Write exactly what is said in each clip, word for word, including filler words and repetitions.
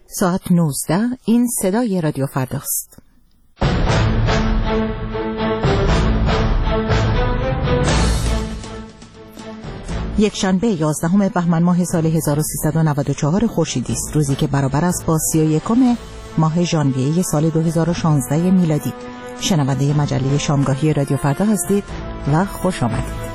ساعت نوزده. این صدای رادیو فرداست. یک شنبه یازدهم بهمن ماه سال هزار و سیصد و نود و چهار خورشیدی است، روزی که برابر است با سی و یکم ماه ژانویه سال دو هزار و شانزده میلادی. شنونده مجله شامگاهی رادیو فردا هستید و خوش آمدید.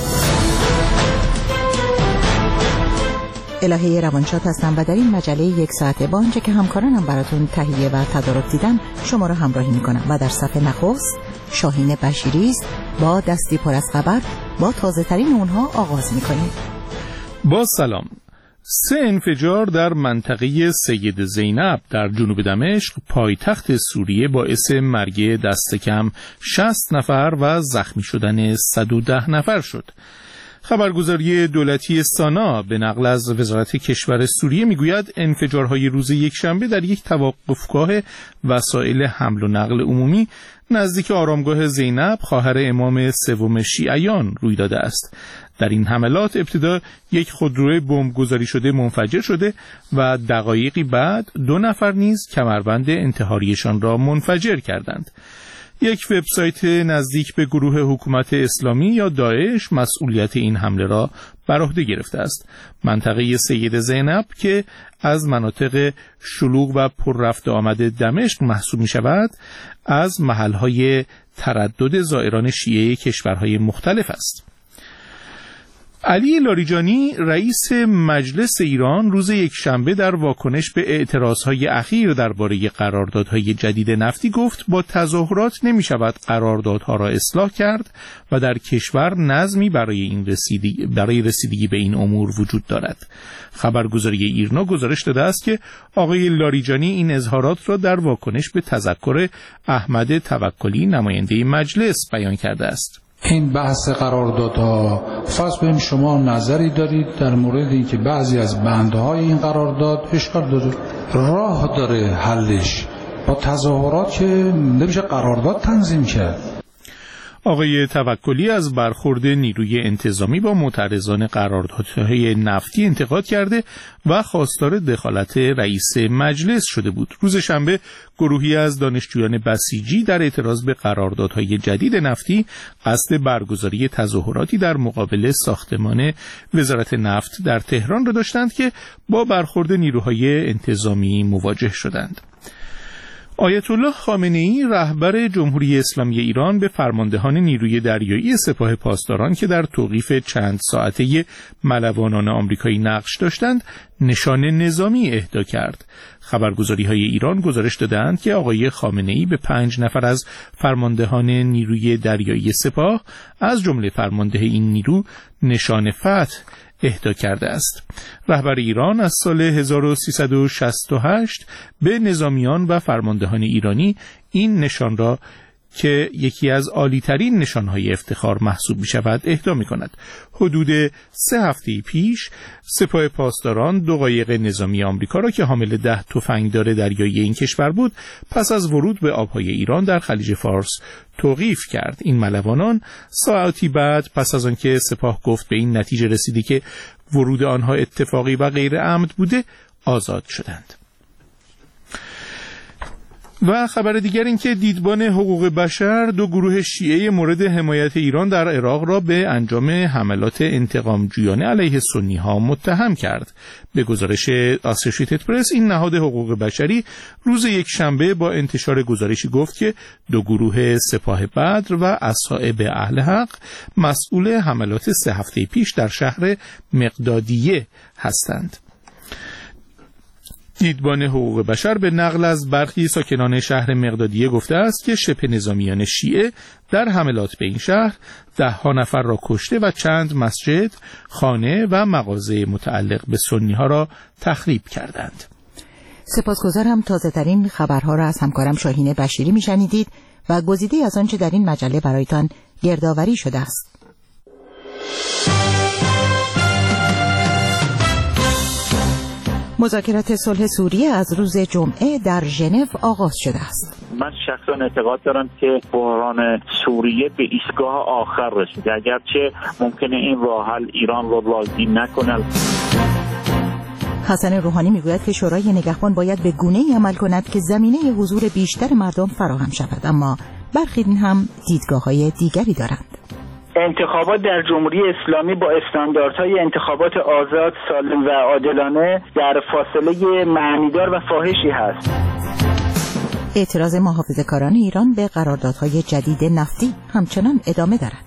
الهه روانشاد هستم و در این مجله یک ساعته با آنچه که همکارانم براتون تهیه و تدارک دیدن شما را همراهی میکنم و در صفحه نخست شاهین بشیری است با دستی پر از خبر. با تازه ترین اونها آغاز میکنیم. با سلام. سه انفجار در منطقه سید زینب در جنوب دمشق پایتخت سوریه باعث مرگ دست کم شصت نفر و زخمی شدن صد و ده نفر شد. خبرگزاری دولتی سانا به نقل از وزارت کشور سوریه میگوید انفجارهای روز یکشنبه در یک توقفگاه وسایل حمل و نقل عمومی نزدیک آرامگاه زینب خواهر امام سوم شیعیان روی داده است. در این حملات ابتدا یک خودروی بمبگذاری شده منفجر شده و دقایقی بعد دو نفر نیز کمربند انتحاریشان را منفجر کردند. یک وبسایت نزدیک به گروه حکومت اسلامی یا داعش مسئولیت این حمله را بر عهده گرفته است. منطقه سید زینب که از مناطق شلوغ و پر رفت آمد دمشق محسوب می شود، از محلهای تردد زائران شیعه کشورهای مختلف است. علی لاریجانی رئیس مجلس ایران روز یکشنبه در واکنش به اعتراضهای اخیر درباره قراردادهای جدید نفتی گفت با تظاهرات نمی شود قراردادها را اصلاح کرد و در کشور نظمی برای این رسیدگی برای رسیدگی به این امور وجود دارد. خبرگزاری ایرنا گزارش داده است که آقای لاریجانی این اظهارات را در واکنش به تذکر احمد توکلی نماینده مجلس بیان کرده است. این بحث قراردادها، فرض کنیم شما نظری دارید در مورد اینکه بعضی از بندهای این قرارداد اشکال داره، راه داره حلش، با تظاهرات که نمیشه قرارداد تنظیم کرد. آقای توکلی از برخورد نیروی انتظامی با معترضان قراردادهای نفتی انتقاد کرده و خواستار دخالت رئیس مجلس شده بود. روز شنبه گروهی از دانشجویان بسیجی در اعتراض به قراردادهای جدید نفتی قصد برگزاری تظاهراتی در مقابل ساختمان وزارت نفت در تهران را داشتند که با برخورد نیروهای انتظامی مواجه شدند. آیت الله خامنه‌ای رهبر جمهوری اسلامی ایران به فرماندهان نیروی دریایی سپاه پاسداران که در توقیف چند ساعته ملوانان آمریکایی نقش داشتند نشان نظامی اهدا کرد. خبرگزاری‌های ایران گزارش دادند که آقای خامنه‌ای به پنج نفر از فرماندهان نیروی دریایی سپاه از جمله فرمانده این نیرو نشان فتح اهدا کرده است. رهبر ایران از سال هزار و سیصد و شصت و هشت به نظامیان و فرماندهان ایرانی این نشان را که یکی از عالی‌ترین نشانهای افتخار محسوب می شود اهدا می کند. حدود سه هفته پیش سپاه پاسداران دو قایق نظامی آمریکا را که حامل ده تفنگدار دریایی این کشور بود پس از ورود به آبهای ایران در خلیج فارس توقیف کرد. این ملوانان ساعتی بعد پس از آنکه سپاه گفت به این نتیجه رسیدی که ورود آنها اتفاقی و غیر عمد بوده آزاد شدند. و خبر دیگر این که دیدبان حقوق بشر دو گروه شیعه مورد حمایت ایران در عراق را به انجام حملات انتقامجویانه علیه سنی ها متهم کرد. به گزارش آسوشیتد پرس این نهاد حقوق بشری روز یکشنبه با انتشار گزارشی گفت که دو گروه سپاه بدر و اصحاب اهل حق مسئول حملات سه هفته پیش در شهر مقدادیه هستند. دیدبان حقوق بشر به نقل از برخی ساکنان شهر مقدادیه گفته است که شبه نظامیان شیعه در حملات به این شهر ده ها نفر را کشته و چند مسجد، خانه و مغازه متعلق به سنی ها را تخریب کردند. سپاسگزارم. تازه ترین خبرها را از همکارم شاهین بشیری میشنیدید و گزیده از آنچه در این مجله برایتان گردآوری شده است. مذاکرات صلح سوریه از روز جمعه در ژنو آغاز شده است. من شخصا اعتقاد دارم که بحران سوریه به ایستگاه آخر رسیده، اگرچه ممکنه این راه حل ایران رو راضی نکنه. حسن روحانی میگوید که شورای نگهبان باید به گونه‌ای عمل کند که زمینه حضور بیشتر مردم فراهم شود، اما برخی هم دیدگاه‌های دیگری دارند. انتخابات در جمهوری اسلامی با استانداردهای انتخابات آزاد، سالم و عادلانه در فاصله معنیدار و فاحشی هست. اعتراض محافظه‌کاران ایران به قراردادهای جدید نفتی همچنان ادامه دارد.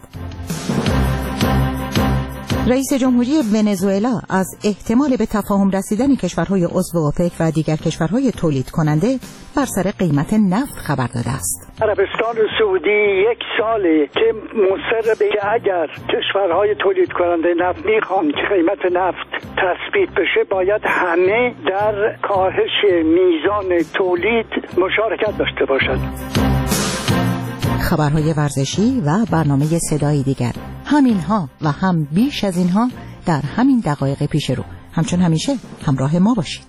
رئیس جمهوری ونزوئلا از احتمال به تفاهم رسیدن کشورهای عضو اوپک و دیگر کشورهای تولید کننده بر سر قیمت نفت خبر داده است. عربستان سعودی یک ساله که مصر به اگر کشورهای تولید کننده نفت میخوان که قیمت نفت تثبیت بشه باید همه در کاهش میزان تولید مشارکت داشته باشند. خبرهای ورزشی و برنامه صدایی دیگر، همینها و هم بیش از اینها در همین دقایق پیش رو. همچون همیشه همراه ما باشید.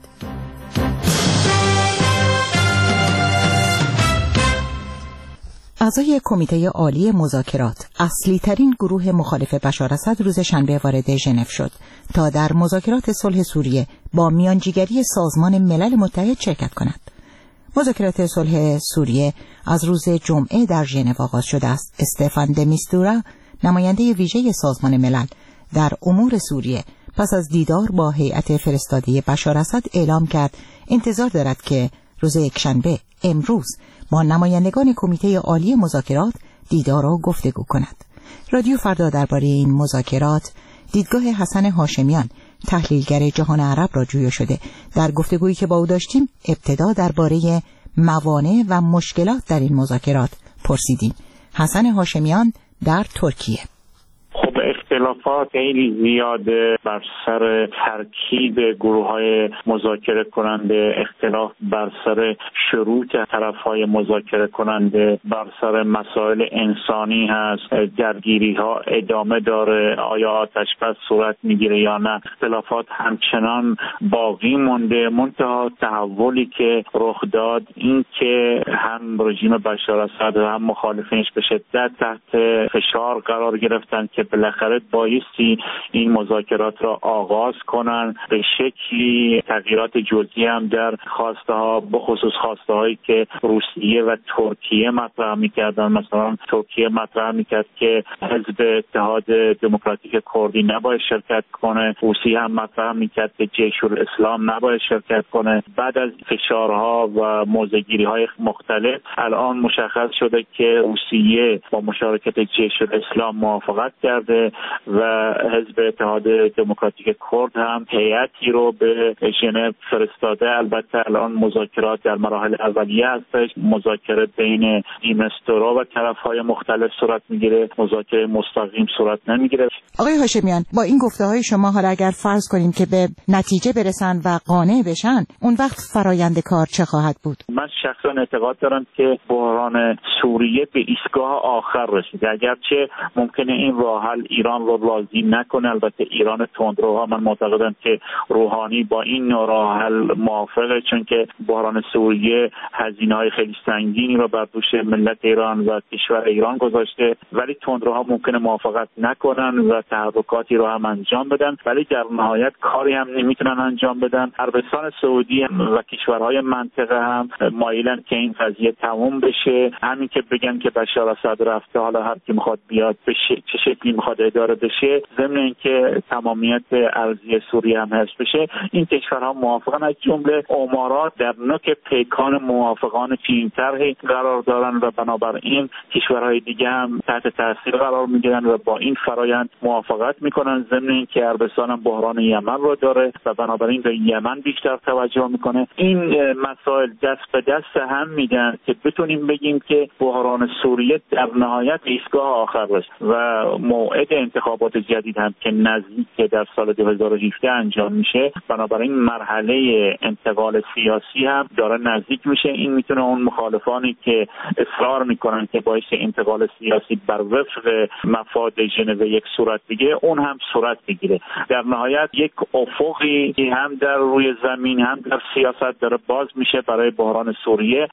اعضای کمیته عالی مذاکرات، اصلی ترین گروه مخالف بشار اسد، روز شنبه وارد ژنو شد تا در مذاکرات صلح سوریه با میانجیگری سازمان ملل متحد شرکت کند. مذاکرات صلح سوریه از روز جمعه در ژنو آغاز شده است. استفان د میستورا، نماینده ویژه سازمان ملل در امور سوریه، پس از دیدار با هیئت فرستاده بشار اسد اعلام کرد انتظار دارد که روز یکشنبه امروز با نمایندگان کمیته عالی مذاکرات دیدار و گفتگو کند. رادیو فردا درباره این مذاکرات دیدگاه حسن هاشمیان، تحلیلگر جهان عرب، را جویا شده. در گفتگویی که با او داشتیم ابتدا درباره موانع و مشکلات در این مذاکرات پرسیدیم. حسن هاشمیان در ترکیه: خب اختلافات خیلی زیاده بر سر ترکیب گروه‌های مذاکره کننده، اختلاف بر سر شروط طرف‌های مذاکره کننده، بر سر مسائل انسانی هست، درگیری‌ها ادامه داره، آیا آتش‌بس صورت میگیره یا نه. اختلافات همچنان باقی مونده، منتها تحولی که رخ داد این که هم رژیم بشار اسد و هم مخالفینش به شدت تحت فشار قرار گرفتن که بالاخره بایستی این مذاکرات را آغاز کنن، به شکلی تغییرات جزئی هم در خواسته ها، به خصوص خواسته هایی که روسیه و ترکیه مطرح میکردن. مثلا ترکیه مطرح میکرد که حزب اتحاد دموکراتیک کردی نباید شرکت کنه، روسیه هم مطرح میکرد که جیش الاسلام نباید شرکت کنه. بعد از فشارها و موضع‌گیری های مختلف الان مشخص شده که روسیه با مشارکت جیش الاسلام موافقت کرده و حزب اتحاد دموکراتیک کرد هم هیئتی رو به ژنو فرستاده. البته الان مذاکرات در مراحل اولیه هستش، مذاکره بین دیمستورا و طرف‌های مختلف صورت میگیره، مذاکره مستقیم صورت نمیگیره. آقای هاشمیان، با این گفته‌های شما حالا اگر فرض کنیم که به نتیجه برسن و قانع بشن، اون وقت فرایند کار چه خواهد بود؟ من شخصا اعتقاد دارم که بحران سوریه به ایستگاه آخر رسیده. اگرچه ممکنه این راه حل ایران رو راضی نکنه، البته ایران تندروها، من معتقدم که روحانی با این نوع راه حل موافقه، چون که بحران سوریه هزینه‌های خیلی سنگینی رو بر دوش ملت ایران و کشور ایران گذاشته، ولی تندروها ممکنه موافقت نکنن و تحرکاتی رو هم انجام بدن، ولی در نهایت کاری هم نمیتونن انجام بدن. عربستان سعودی و کشورهای منطقه هم مایلن که این قضیه تموم بشه، همین که بگن که بشار اسد رفته، حالا هر کی میخواد بیاد به چه شکلی میخواد اداره بشه، ضمن اینکه تمامیت ارضی سوریه هم حفظ بشه. این کشورها موافقن، از جمله امارات در نوک پیکان موافقان چنین طرحی قرار دارن و بنابراین کشورهای دیگه هم تحت تاثیر قرار میگیرن و با این فرایند موافقت میکنن، ضمن اینکه عربستان هم بحران یمن رو داره و بنابراین به یمن بیشتر توجه میکنه. این مسائل دست به دست هم میدن که بتونیم بگیم که بحران سوریه در نهایت ایستگاه آخر رسید و موعد انتخابات جدید هم که نزدیک در سال دو هزار و هفده انجام میشه، بنابراین مرحله انتقال سیاسی هم داره نزدیک میشه. این میتونه اون مخالفانی که اصرار میکنن که باعث انتقال سیاسی بر وفق مفاد ژنو یک صورت بگیره، اون هم صورت بگیره. در نهایت یک افقی هم در روی زمین هم در سیاست داره باز میشه برای بحران سوریه.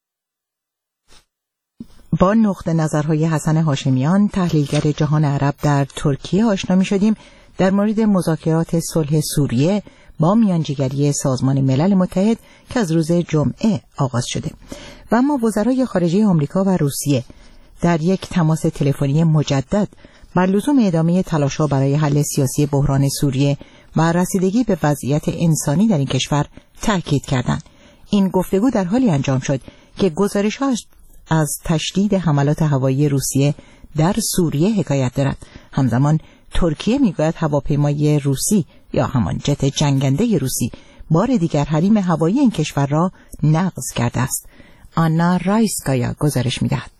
با نقطه نظرهای حسن هاشمیان، تحلیلگر جهان عرب در ترکیه آشنا می شدیم در مورد مذاکرات صلح سوریه با میانجیگری سازمان ملل متحد که از روز جمعه آغاز شده. و اما وزرای خارجه آمریکا و روسیه در یک تماس تلفنی مجدد بر لزوم ادامه تلاش‌ها برای حل سیاسی بحران سوریه و رسیدگی به وضعیت انسانی در این کشور تاکید کردند. این گفتگو در حالی انجام شد که گزارش‌ها از تشدید حملات هوایی روسیه در سوریه حکایت دارد. همزمان ترکیه میگوید هواپیمای روسی یا همان جت جنگنده روسی بار دیگر حریم هوایی این کشور را نقض کرده است. آنا رایسکایا گزارش می‌دهد.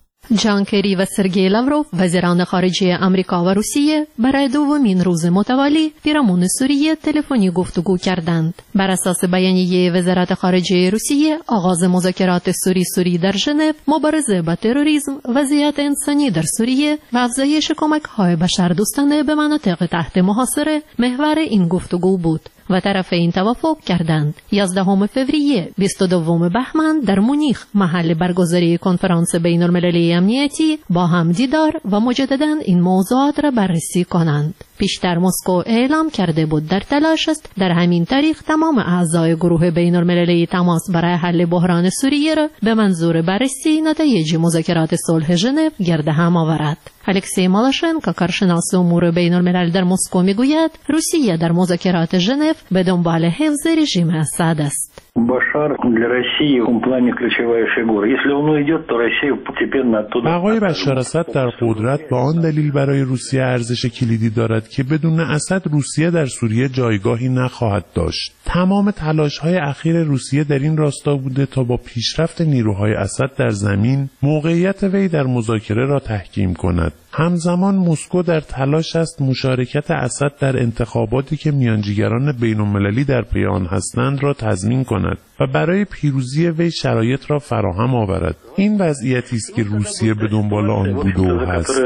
جان کری و سرگئی لاوروف وزیران خارجه آمریکا و روسیه برای دومین روز متوالی پیرامون سوریه تلفنی گفتگو کردند. بر اساس بیانیه وزارت خارجه روسیه، آغاز مذاکرات سوری سوری در ژنو، مبارزه با تروریسم، وضعیت انسانی در سوریه و افزایش کمک‌های بشردوستانه به مناطق تحت محاصره محور این گفتگو بود و طرفین توافق کردند. یازدهم فوریه بیست و دوم بهمن در مونیخ محل برگزاری کنفرانس بین المللی امنیتی با هم دیدار و مجددا این موضوعات را بررسی کنند. پیشتر مسکو اعلام کرده بود در تلاش است در همین تاریخ تمام اعضای گروه بین المللی تماس برای حل بحران سوریه را به منظور بررسی نتایج مذاکرات صلح ژنو گرد هم آورد. الکسی مالاشنکو کارشناس امور بین الملل در مسکو میگوید روسیه در مذاکرات ژنو به دنبال حفظ رژیم اسد است. Башар для России в этом плане ключевая фигура. Если он уйдет, то Россия постепенно оттуда. بقای بشار اسد در قدرت به آن دلیل برای روسیه ارزش کلیدی دارد که بدون اسد روسیه در سوریه جایگاهی نخواهد داشت. تمام تلاش‌های اخیر روسیه در این راستا بوده تا با پیشرفت نیروهای اسد در زمین موقعیت وی در مذاکره را تحکیم کند. همزمان مسکو در تلاش است مشارکت اسد در انتخاباتی که میانجیگران بین‌المللی در پی آن هستند را تضمین کند و برای پیروزی وی شرایط را فراهم آورد. این وضعیتی است که روسیه به دنبال آن بوده و هست.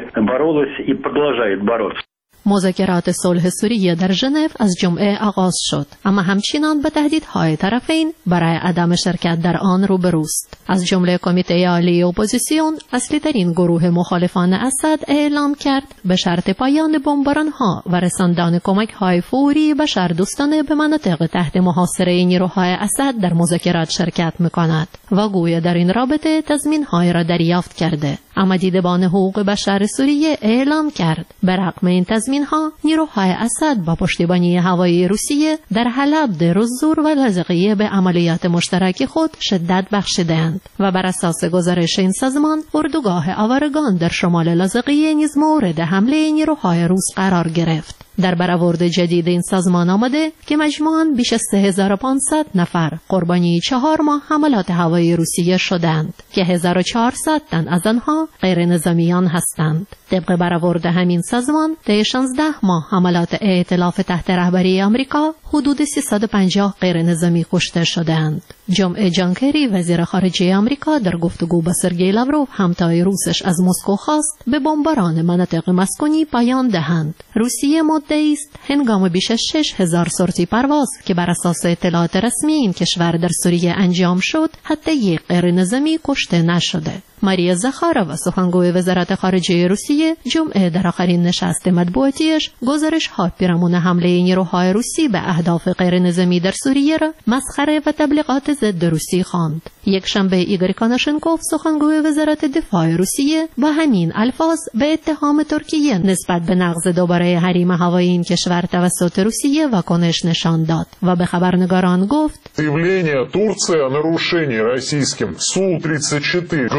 مذاکرات صلح سوریه در ژنو از جمعه آغاز شد، اما همچنان به تهدیدهای طرفین برای عدم شرکت در آن روبروست. از جمله کمیته عالی اپوزیسیون، اصلی ترین گروه مخالفان اسد، اعلام کرد به شرط پایان بمباران‌ها و رساندن کمک‌های فوری بشردوستانه به مناطق تحت محاصره نیروهای اسد در مذاکرات شرکت می‌کند و گویا در این رابطه تضمین‌های را دریافت کرده. اما دیدبان حقوق بشر سوریه اعلام کرد به رغم این تضمین‌ها نیروهای اسد با پشتیبانی هوایی روسیه در حلب در زور و لاذقیه به عملیات مشترک خود شدت بخشیدند و بر اساس گزارش این سازمان اردوگاه آوارگان در شمال لاذقیه نیز مورد حمله نیروهای روس قرار گرفت. در برآورد جدید این سازمان آمده که مجموعاً بیش از سه هزار و پانصد نفر قربانی چهار ماه حملات هوایی روسیه شدند که هزار و چهارصد تن از آنها غیر نظامیان هستند. طبق برآورد همین سازمان طی شانزده ماه حملات ائتلاف تحت رهبری آمریکا حدود سیصد و پنجاه غیر نظامی کشته شدند. جمعه جان کری وزیر خارجه آمریکا در گفتگو با سرگئی لاوروف همتای روسش از مسکو خواست به بمباران مناطق مسکونی پایان دهند. روسیه مدعی است هنگام بیش از شش هزار سورتی پرواز که بر اساس اطلاعات رسمی این کشور در سوریه انجام شد، حتی یک غیر نظامی کشته نشده. ماریا زخارova سخنگوی وزارت خارجه روسیه جمعه در آخرین نشست مطبوعاتیش گزارش‌ها پیرامون حمله نیروهای روسی به اهداف غیر نظامی در سوریه را مسخره و تبلیغات ضد روسی خواند. یک شنبه ایگور کاناشنکوف سخنگوی وزارت دفاع روسیه با همین الفاظ به اتهام ترکیه نسبت به نقض دوباره حریم هوایی این کشور توسط روسیه واکنش نشان داد و به خبرنگاران گفت заявление Турции о нарушении российским Су тридцать четыре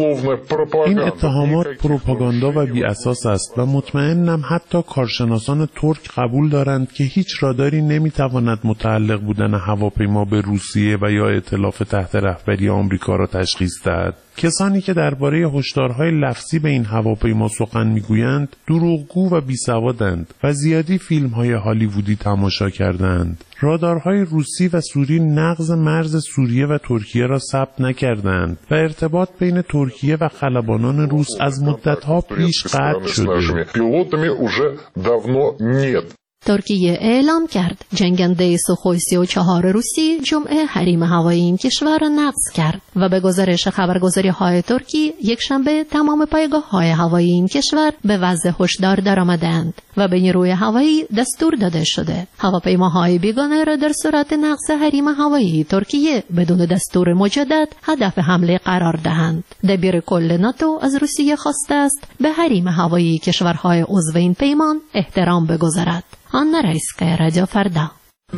این اتهامات پروپاگاندا و بی اساس است و مطمئنم حتی کارشناسان ترک قبول دارند که هیچ راداری نمیتواند متعلق بودن هواپیما به روسیه و یا ائتلاف تحت رهبری آمریکا را تشخیص دهد. کسانی که درباره هشدارهای لفظی به این هواپیما سخن میگویند دروغگو و بیسوادند و زیادی فیلم‌های هالیوودی تماشا کردند. رادارهای روسی و سوری نقض مرز سوریه و ترکیه را ثبت نکردند و ارتباط بین ترکیه و خلبانان روس از مدت‌ها پیش قطع شده. ترکیه اعلام کرد جنگنده سوخوی سی و چهار روسی جمعه حریم هوایی این کشور را نقض کرد و به گزارش خبرگزاری های ترکی یک شنبه تمام پایگاه های هوایی این کشور به وضع هشدار درآمدند و به نیروی هوایی دستور داده شده هواپیماهای بیگانه را در صورت نقض حریم هوایی ترکیه بدون دستور مجدد هدف حمله قرار دهند. دبیر کل ناتو از روسیه خواسته است به حریم هوایی کشورهای عضو این پیمان احترام بگذارد. آن رئیس‌کای رادیو فردا.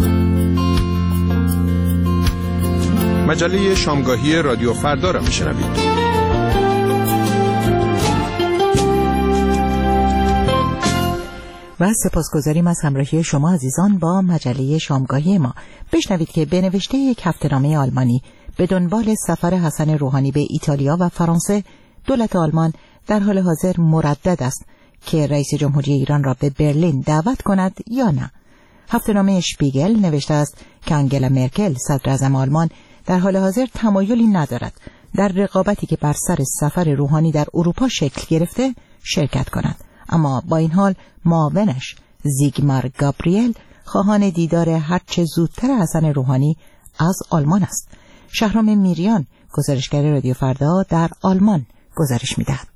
مجله شامگاهی رادیو فردا را میشنوید. و سپاسگزاریم از همراهی شما عزیزان با مجله شامگاهی ما. بشنوید که به نوشته یک هفته‌نامه آلمانی به دنبال سفر حسن روحانی به ایتالیا و فرانسه، دولت آلمان در حال حاضر مردد است که رئیس جمهوری ایران را به برلین دعوت کند یا نه. هفته‌نامه شپیگل نوشته است که آنگلا مرکل صدر اعظم آلمان در حال حاضر تمایلی ندارد در رقابتی که بر سر سفر روحانی در اروپا شکل گرفته شرکت کند، اما با این حال معاونش زیگمار گابریل خواهان دیدار هرچه زودتر حسن روحانی از آلمان است. شهرام میریان گزارشگر رادیو فردا در آلمان گزارش می‌دهد.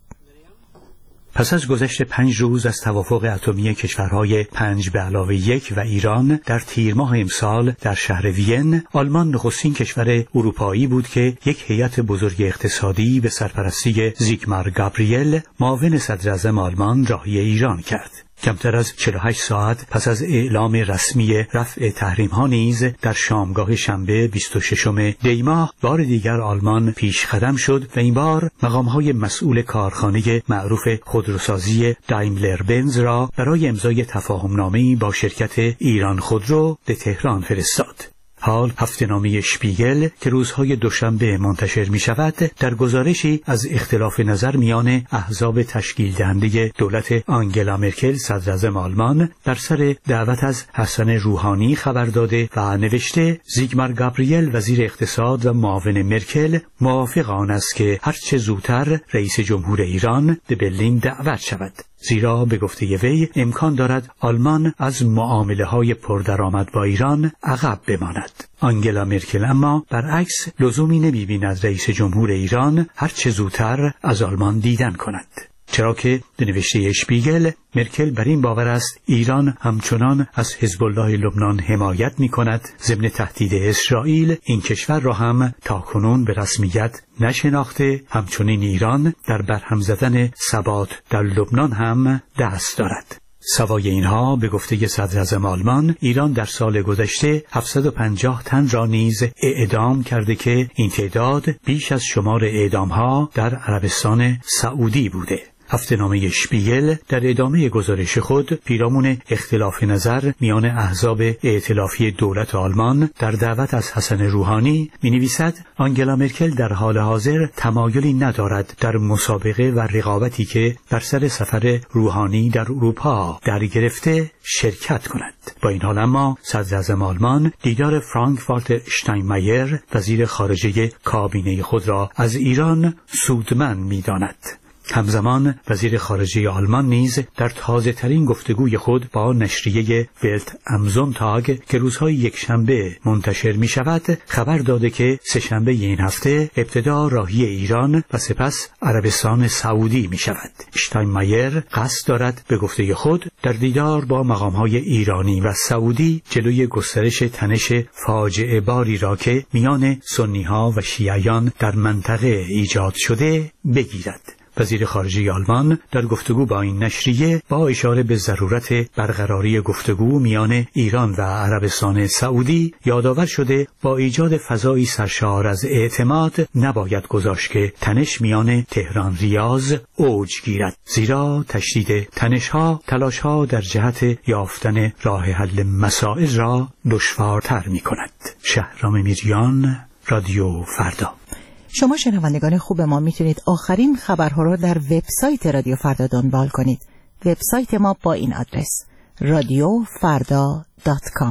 پس از گذشت پنج روز از توافق اتمی کشورهای پنج به علاوه یک و ایران در تیر ماه امسال در شهر وین، آلمان نخستین کشور اروپایی بود که یک هیئت بزرگ اقتصادی به سرپرستی زیگمار گابریل معاون صدر اعظم آلمان راهی ایران کرد. کمتر از چهل و هشت ساعت پس از اعلام رسمی رفع تحریم‌ها نیز در شامگاه شنبه بیست و ششم دی ماه بار دیگر آلمان پیش قدم شد و این بار مقام‌های مسئول کارخانه معروف خودروسازی دایملر بنز را برای امضای تفاهم‌نامه‌ای با شرکت ایران خودرو به تهران فرستاد. حال هفته‌نامه شپیگل که روزهای دوشنبه منتشر می شود در گزارشی از اختلاف نظر میان احزاب تشکیل دهنده دولت آنگلا مرکل صدر اعظم آلمان در سر دعوت از حسن روحانی خبر داده و نوشته زیگمار گابریل وزیر اقتصاد و معاون مرکل موافق آن است که هرچه زودتر رئیس جمهور ایران به برلین دعوت شود، زیرا به گفته وی امکان دارد آلمان از معامله‌های پردرآمد با ایران عقب بماند. آنگلا مرکل اما برعکس لزومی نمی‌بیند رئیس جمهور ایران هر چه زودتر از آلمان دیدن کند، چرا که به نوشته شپیگل مرکل بر این باور است ایران همچنان از حزب الله لبنان حمایت می کند، ضمن تهدید اسرائیل این کشور را هم تاکنون به رسمیت نشناخته، همچنین ایران در برهم زدن ثبات در لبنان هم دست دارد. سوای اینها به گفته صدر اعظم آلمان ایران در سال گذشته هفتصد و پنجاه تن را نیز اعدام کرده که این تعداد بیش از شمار اعدام‌ها در عربستان سعودی بوده. هفته‌نامه شپیگل در ادامه گزارش خود پیرامون اختلاف نظر میان احزاب ائتلافی دولت آلمان در دعوت از حسن روحانی می‌نویسد آنگلا مرکل در حال حاضر تمایلی ندارد در مسابقه و رقابتی که بر سر سفر روحانی در اروپا در گرفته شرکت کند. با این حال اما صدر اعظم آلمان دیدار فرانک والتر اشتاینمایر وزیر خارجه کابینه خود را از ایران سودمند می‌داند. همزمان وزیر خارجه آلمان نیز در تازه ترین گفتگوی خود با نشریه ولت امزون تاگ که روزهای یک شنبه منتشر می شود خبر داده که سه شنبه این هفته ابتدا راهی ایران و سپس عربستان سعودی می شود. اشتاینمایر قصد دارد به گفته خود در دیدار با مقامهای ایرانی و سعودی جلوی گسترش تنش فاجعه باری را که میان سنی ها و شیعیان در منطقه ایجاد شده بگیرد. وزیر خارجه آلمان در گفتگو با این نشریه با اشاره به ضرورت برقراری گفتگو میان ایران و عربستان سعودی یادآور شده با ایجاد فضایی سرشار از اعتماد نباید گذاشت که تنش میان تهران ریاض اوج گیرد، زیرا تشدید تنش‌ها تلاش‌ها در جهت یافتن راه حل مسائل را دشوارتر می‌کند. شهرام میریان، رادیو فردا. شما شنوندگان خوب ما میتونید آخرین خبرها را در وبسایت رادیو فردا دنبال کنید. وبسایت ما با این آدرس رادیو فردا دات کام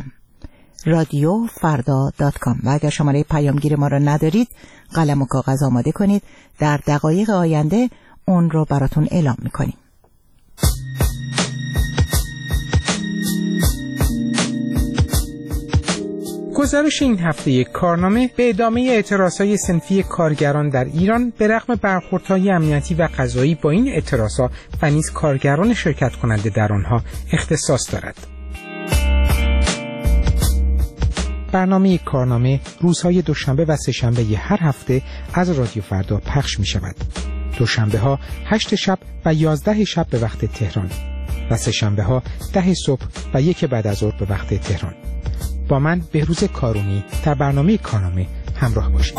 رادیو فردا دات کام و اگر شماره پیامگیر ما را ندارید قلم و کاغذ آماده کنید، در دقایق آینده اون رو براتون اعلام میکنیم. گزارش این هفته کارنامه به ادامه اعتراضهای صنفی کارگران در ایران به رغم برخوردهای امنیتی و قضایی با این اعتراضها و نیز کارگران شرکت کننده در آنها اختصاص دارد. برنامه کارنامه روزهای دوشنبه و سه‌شنبه هر هفته از رادیو فردا پخش می شود. دوشنبه ها هشت شب و یازده شب به وقت تهران و سه‌شنبه ها ده صبح و یک بعد از ظهر به وقت تهران. با من بهروز کارونی در برنامه کارنامه همراه باشید.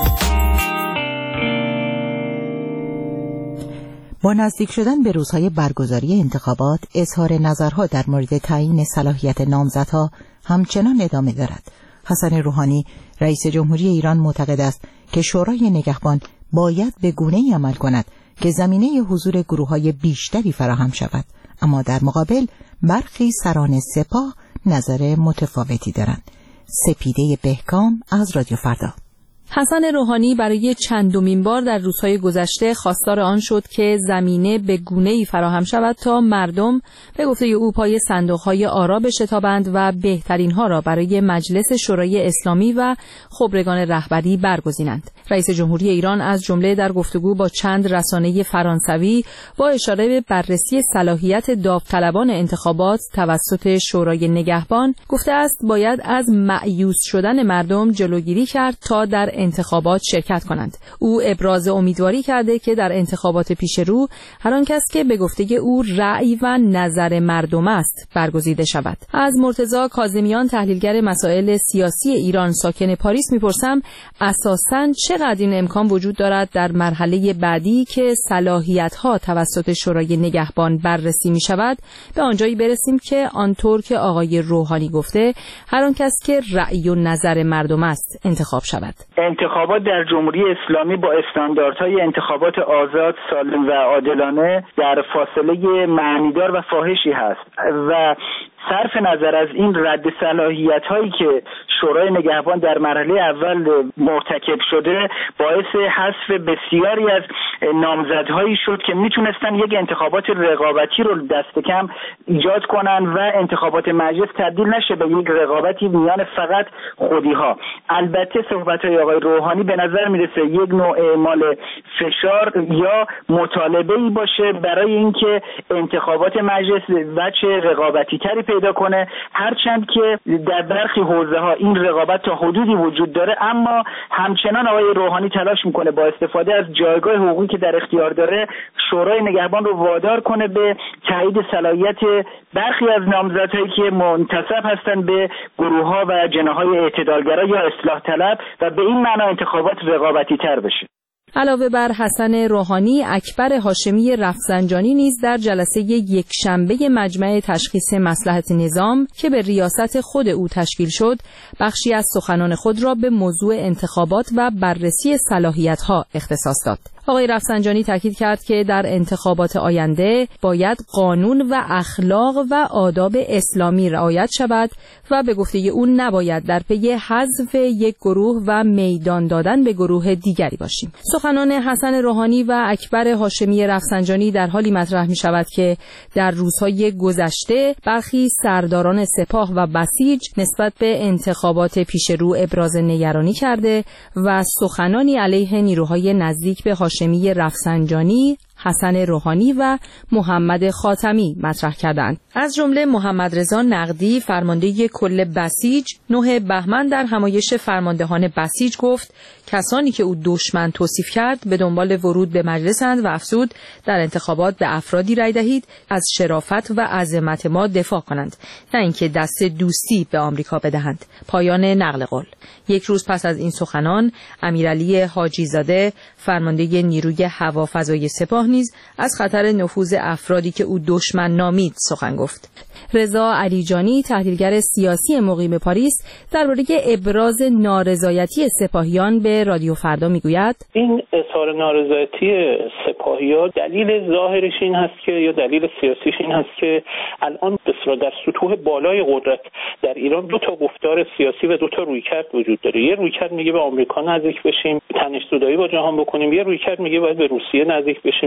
با نزدیک شدن به روزهای برگزاری انتخابات، اظهار نظرها در مورد تعیین صلاحیت نامزدها همچنان ادامه دارد. حسن روحانی رئیس جمهوری ایران معتقد است که شورای نگهبان باید به گونه‌ای عمل کند که زمینه حضور گروه‌های بیشتری فراهم شود، اما در مقابل برخی سران سپاه نظر متفاوتی دارند. سپیده بهکام از رادیو فردا. حسن روحانی برای چندمین بار در روزهای گذشته خواستار آن شد که زمینه به گونه‌ای فراهم شود تا مردم به گفته او پای صندوق‌های آرا بشتابند و بهترین‌ها را برای مجلس شورای اسلامی و خبرگان رهبری برگزینند. رئیس جمهوری ایران از جمله در گفتگو با چند رسانه فرانسوی با اشاره به بررسی صلاحیت داوطلبان انتخابات توسط شورای نگهبان گفته است باید از مأیوس شدن مردم جلوگیری کرد تا در انتخابات شرکت کنند. او ابراز امیدواری کرده که در انتخابات پیش رو هر آن کس که به گفته او رأی و نظر مردم است برگزیده شود. از مرتضی کاظمیان تحلیلگر مسائل سیاسی ایران ساکن پاریس میپرسم اساساً چقدر این امکان وجود دارد در مرحله بعدی که صلاحیت‌ها توسط شورای نگهبان بررسی می شود به آنجایی برسیم که آنطور که آقای روحانی گفته هر آن کس که رأی و نظر مردم است انتخاب شود. انتخابات در جمهوری اسلامی با استانداردهای انتخابات آزاد، سالم و عادلانه در فاصله معنیدار و فاحشی هست و صرف نظر از این رد صلاحیت هایی که شورای نگهبان در مرحله اول مرتکب شده باعث حذف بسیاری از نامزدهایی شد که میتونستن یک انتخابات رقابتی رو دست کم ایجاد کنن و انتخابات مجلس تبدیل نشه به یک رقابتی میان فقط خودی ها. البته صحبت های آقای روحانی به نظر میرسه یک نوع اعمال فشار یا مطالبه ای باشه برای اینکه انتخابات مجلس وجه رقابتی تری پیدا کنه، هرچند که در برخی حوزه ها این رقابت تا حدودی وجود داره، اما همچنان آقای روحانی تلاش میکنه با استفاده از جایگاه حقوقی که در اختیار داره شورای نگهبان رو وادار کنه به تایید صلاحیت برخی از نامزدهایی که منتسب هستند به گروه ها و جناح‌های اعتدالگرا یا اصلاح طلب و به این معنا انتخابات رقابتی تر بشه. علاوه بر حسن روحانی، اکبر هاشمی رفسنجانی نیز در جلسه یک شنبه مجمع تشخیص مصلحت نظام که به ریاست خود او تشکیل شد، بخشی از سخنان خود را به موضوع انتخابات و بررسی صلاحیت‌ها اختصاص داد. آقای رفسنجانی تاکید کرد که در انتخابات آینده باید قانون و اخلاق و آداب اسلامی رعایت شود و به گفته او نباید در پی حذف یک گروه و میدان دادن به گروه دیگری باشیم. سخنان حسن روحانی و اکبر هاشمی رفسنجانی در حالی مطرح می شود که در روزهای گذشته برخی سرداران سپاه و بسیج نسبت به انتخابات پیش رو ابراز نگرانی کرده و سخنانی علیه نیروهای نزدیک به هاشمی رفسنجانی، حسن روحانی و محمد خاتمی مطرح کردند. از جمله محمد رضا نقدی فرمانده کل بسیج نه بهمن در همایش فرماندهان بسیج گفت کسانی که او دشمن توصیف کرد به دنبال ورود به مجلسند و افزود در انتخابات به افرادی رای دهید از شرافت و عظمت ما دفاع کنند، نه اینکه دست دوستی به آمریکا بدهند. پایان نقل قول. یک روز پس از این سخنان امیرعلی حاجی زاده فرمانده نیروی هوافضای سپاه نیز از خطر نفوذ افرادی که او دشمن نامید سخن گفت. رضا علیجانی تحلیلگر سیاسی مقیم پاریس درباره ابراز نارضایتی سپاهیان به رادیو فردا میگوید این اظهار نارضایتی سپاهیان دلیل ظاهرش این هست که یا دلیل سیاسیش این هست که الان بسیار در سطوح بالای قدرت در ایران دو تا گفتار سیاسی و دو تا رویکرد وجود داره. یه رویکرد میگه به آمریکا نزدیک بشیم، تنش زدایی با جهان بکنیم، یه رویکرد میگه باید به روسیه نزدیک بشیم،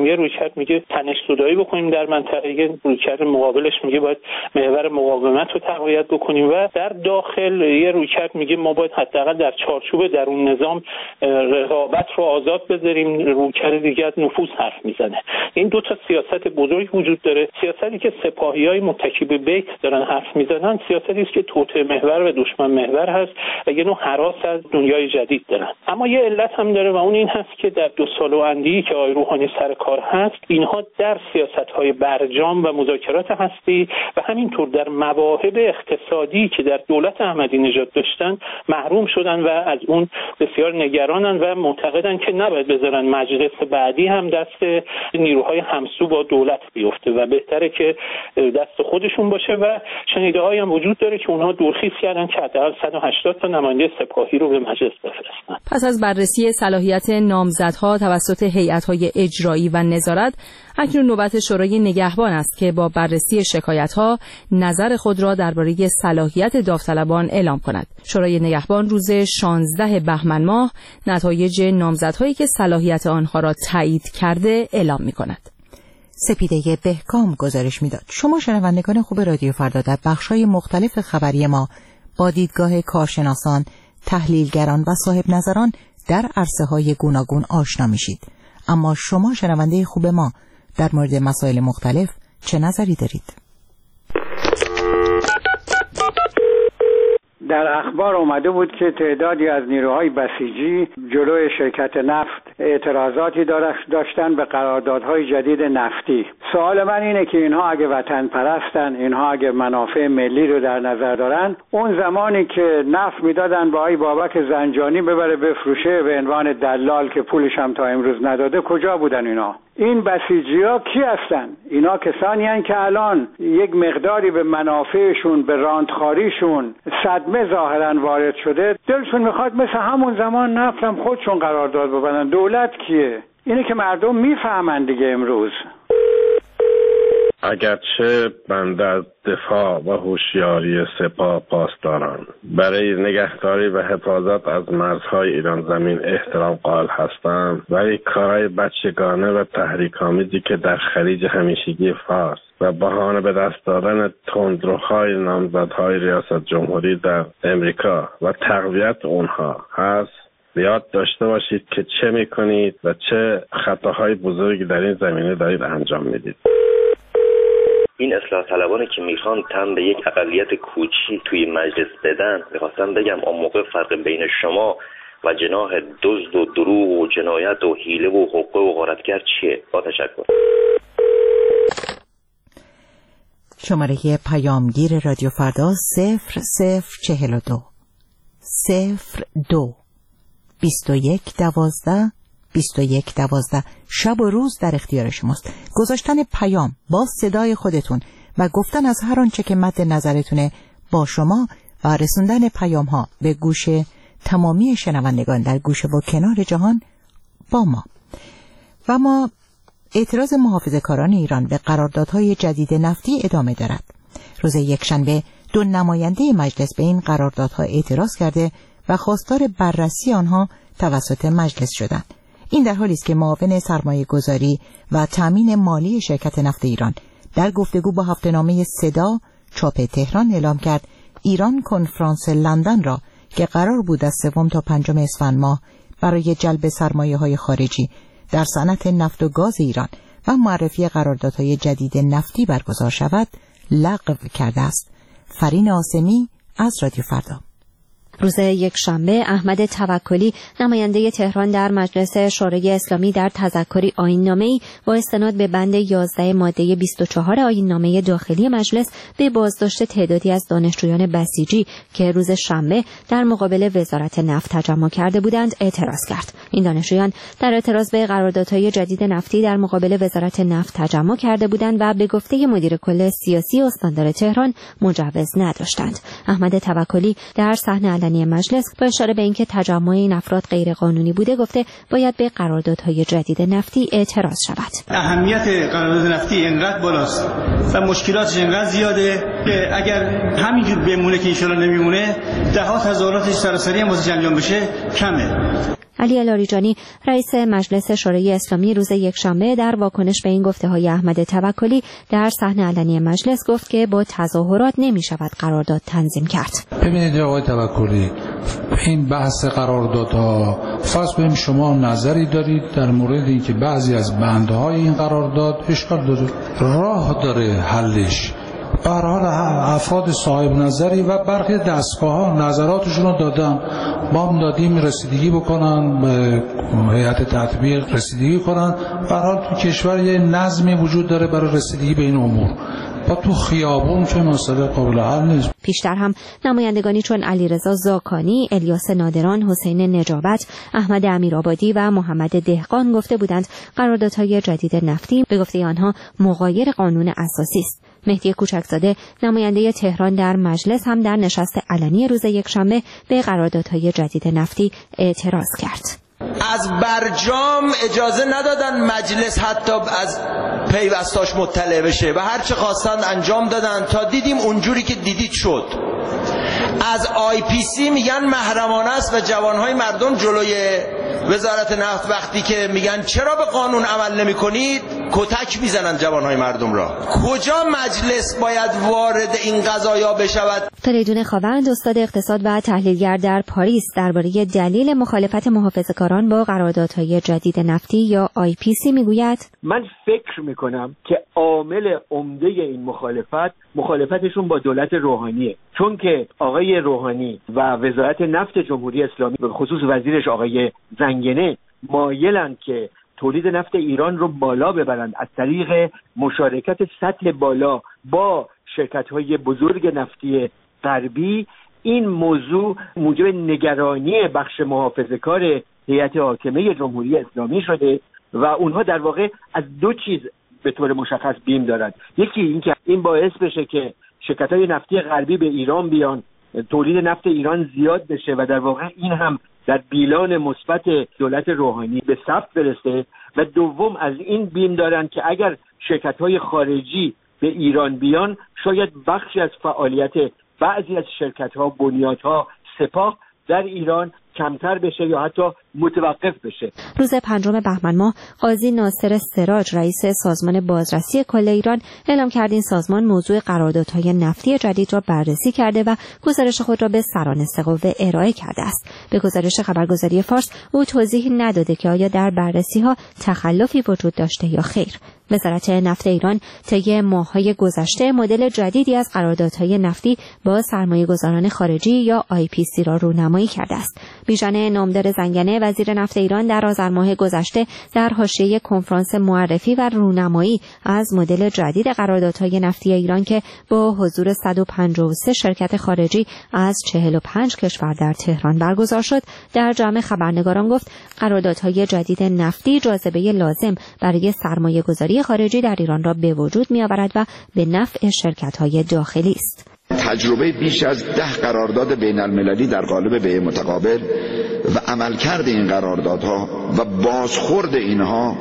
یه رویکرد میگه تنش زدایی بکنیم در منطقه، یه رویکرد مقابلش میگه باید محور مقاومت رو تقویت بکنیم و در داخل یه رویکرد میگه ما باید حداقل در چارچوب درون نظام رقابت رو آزاد بذاریم. رویکرد دیگه نفوذ حرف میزنه. این دو تا سیاست بزرگ وجود داره. سیاستی که سپاهیای متکی به بیت دارن حرف میزنن سیاستی است که توطئه محور و دشمن محور هست و یه نوع هراس از دنیای جدید دارن. اما یه علت هم داره و اون این هست که در دو سال و اندی که آقای روحانی سر کار هست، اینها در سیاست‌های برجام و مذاکرات هستی و همینطور در مواهب اقتصادی که در دولت احمدی نژاد داشتن محروم شدن و از اون بسیار نگرانن و معتقدن که نباید بذارن مجلس بعدی هم دست نیروهای همسو با دولت بیفته و بهتره که دست خودشون باشه و شنیده‌هایی هم وجود داره که اونها دورخیز کردن که حداقل صد و هشتاد تا نماینده سپاهی رو به مجلس بفرستن. پس از بررسی صلاحیت نامزدها توسط هیئت‌های اجرایی و نظارت، اکنون نوبت شورای نگهبان است که با بررسی شکایت‌ها نظر خود را درباره صلاحیت داوطلبان اعلام کند. شورای نگهبان روز شانزده بهمن ماه نتایج نامزدهایی که صلاحیت آنها را تایید کرده اعلام می‌کند. سپیده بهکام گزارش میداد. شما شنوندگان خوب رادیو فردا در بخش‌های مختلف خبری ما با دیدگاه کارشناسان، تحلیلگران و صاحب نظران در عرصه‌های گوناگون آشنا میشید. اما شما شنونده خوب ما در مورد مسائل مختلف چه نظری دارید؟ در اخبار اومده بود که تعدادی از نیروهای بسیجی جلوی شرکت نفت اعتراضاتی داشتن به قراردادهای جدید نفتی. سوال من اینه که اینها اگه وطن پرستن، اینها اگه منافع ملی رو در نظر دارن، اون زمانی که نفت میدادن با آقای بابک زنجانی ببره بفروشه به عنوان دلال که پولش هم تا امروز نداده، کجا بودن اینا؟ این بسیجی‌ها کی هستن؟ اینا کسانی هستند که الان یک مقداری به منافعشون، به راندخاریشون صدمه ظاهرا وارد شده، دلشون میخواد مثل همون زمان نفتم خودشون قرارداد ببندن. دولت کیه؟ اینه که مردم میفهمن دیگه امروز. اگرچه بنده از دفاع و هوشیاری سپاه پاسداران برای نگهداری و حفاظت از مرزهای ایران زمین احترام قائل هستم، ولی کارهای بچگانه و تحریک‌آمیزی که در خلیج همیشگی فارس و بهانه به دست دادن تندروهای نامزدهای ریاست جمهوری در امریکا و تقویت اونها هست، یاد داشته باشید که چه میکنید و چه خطاهای بزرگی در این زمینه دارید انجام میدید. این اصلاح طلبانی که میخوان تن به یک اقلیت کوچی توی مجلس بدن، میخواستم بگم اون موقع فرق بین شما و جناح دزد و دروغ و جنایت و حیله و حقوق و غارتگر چیه؟ با تشکر. شماره پیامگیر رادیو فردا صفر صفر چهل و دو صفر دو بیست و یک دوازده بیست و یک دوازده. شب و روز در اختیار شماست. گذاشتن پیام با صدای خودتون و گفتن از هر آنچه که مد نظرتونه با شما و رسوندن پیام ها به گوش تمامی شنوندگان در گوش و کنار جهان با ما. و ما اعتراض محافظه‌کاران ایران به قراردادهای جدید نفتی ادامه دارد. روز یکشنبه دو نماینده مجلس به این قراردادها اعتراض کرده و خواستار بررسی آنها توسط مجلس شدند. این در حالی است که معاون سرمایه گذاری و تامین مالی شرکت نفت ایران در گفتگو با هفته‌نامه صدا چاپ تهران اعلام کرد ایران کنفرانس لندن را که قرار بود از سوم تا پنجم اسفند ماه برای جلب سرمایه‌های خارجی در صنعت نفت و گاز ایران و معرفی قراردادهای جدید نفتی برگزار شود لغو کرده است. فرین آسمی از رادیو فردا. روز یکشنبه احمد توکلی نماینده تهران در مجلس شورای اسلامی در تذکری آیین‌نامه‌ای با استناد به بند یازده ماده بیست و چهار آیین‌نامه داخلی مجلس به بازداشت تعدادی از دانشجویان بسیجی که روز شنبه در مقابل وزارت نفت تجمع کرده بودند اعتراض کرد. این دانشجویان در اعتراض به قراردادهای جدید نفتی در مقابل وزارت نفت تجمع کرده بودند و به گفته مدیر کل سیاسی استاندار تهران مجوز نداشتند. احمد توکلی در صحنه مجلس با اشاره به اینکه تجمع این افراد غیر قانونی بوده گفته باید به قراردادهای جدید نفتی اعتراض شود. اهمیت قرارداد نفتی اینقدر بالاست و مشکلاتش اینقدر زیاده که اگر همینجور بمونه که ان شاءالله نمیمونه، ده ها هزاراتش سراسری هم واسه انجام بشه کمه. علی لاریجانی رئیس مجلس شورای اسلامی روز یکشنبه در واکنش به این گفته‌های احمد توکلی در صحنه علنی مجلس گفت که با تظاهرات نمی‌شود قرارداد تنظیم کرد. ببینید آقای توکلی، این بحث قراردادها فرض کنیم شما نظری دارید در مورد اینکه بعضی از بندهای این قرارداد اشکال داره، راه داره حلش. به هر حال افراد صاحب نظری و برخی دستگاه‌ها نظراتشون رو دادن، ما هم دادیم رسیدگی بکنن، به هیئت تطبیق رسیدگی کنن. به هر حال تو کشور یه نظمی وجود داره برای رسیدگی به این امور. با تو خیابون چه مسئله قابل حل نیست. پیشتر هم نمایندگانی چون علیرضا زاکانی، الیاس نادران، حسین نجابت، احمد امیرآبادی و محمد دهقان گفته بودند قراردادهای جدید نفتی به گفته آنها مغایر قانون اساسی است. مهدی کوچکزاده نماینده تهران در مجلس هم در نشست علنی روز یکشنبه به قراردادهای جدید نفتی اعتراض کرد. از برجام اجازه ندادن مجلس حتی از پیوستاش مطلع بشه و هر چه خواستند انجام دادن تا دیدیم اونجوری که دیدید شد. از آی پی سی میگن محرمانه است و جوانهای مردم جلوی وزارت نفت وقتی که میگن چرا به قانون عمل نمی کنید کتک میزنن جوانهای مردم را. کجا مجلس باید وارد این قضایا بشود؟ فریدون خاوند استاد اقتصاد و تحلیلگر در پاریس درباره دلیل مخالفت محافظه‌کاران با قراردادهای جدید نفتی یا آی پی سی میگوید من فکر میکنم که عامل عمده این مخالفت مخالفتشون با دولت روحانیه، چون که آقای روحانی و وزارت نفت جمهوری اسلامی به خصوص وزیرش آقای زنگنه مایلند که تولید نفت ایران رو بالا ببرند از طریق مشارکت سطح بالا با شرکت‌های بزرگ نفتی غربی. این موضوع موجب نگرانی بخش محافظه‌کار هیئت حاکمه جمهوری اسلامی شده و اونها در واقع از دو چیز به طور مشخص بیم دارند. یکی اینکه این باعث بشه که شرکت‌های نفتی غربی به ایران بیان، تولید نفت ایران زیاد بشه و در واقع این هم در بیلان مثبت دولت روحانی به ثبت برسه. و دوم از این بیم دارن که اگر شرکت‌های خارجی به ایران بیان شاید بخشی از فعالیت بعضی از شرکت‌ها، بنیادها، سپاه در ایران کمتر بشه یا حتی متوقف بشه. روز پنجم بهمن ماه قاضی ناصر سراج رئیس سازمان بازرسی کل ایران اعلام کرد این سازمان موضوع قراردادهای نفتی جدید را بررسی کرده و گزارش خود را به سرانسته قوه ارائه کرده است. به گزارش خبرگزاری فارس او توضیح نداده که آیا در بررسی‌ها تخلفی وجود داشته یا خیر. وزارت نفت ایران طی ماه‌های گذشته مدل جدیدی از قراردادهای نفتی با سرمایه‌گذاران خارجی یا آی پی سی را رونمایی کرده است. بیژن نامدار زنگنه وزیر نفت ایران در آذر ماه گذشته در حاشیه کنفرانس معرفی و رونمایی از مدل جدید قراردادهای نفتی ایران که با حضور صد و پنجاه و سه شرکت خارجی از چهل و پنج کشور در تهران برگزار شد در جمع خبرنگاران گفت قراردادهای جدید نفتی جاذبه لازم برای سرمایه‌گذاری خارجی در ایران را به وجود می‌آورد و به نفع شرکت‌های داخلی است. تجربه بیش از ده قرارداد بین المللی در قالب بیع متقابل و عملکرد این قراردادها و بازخورد اینها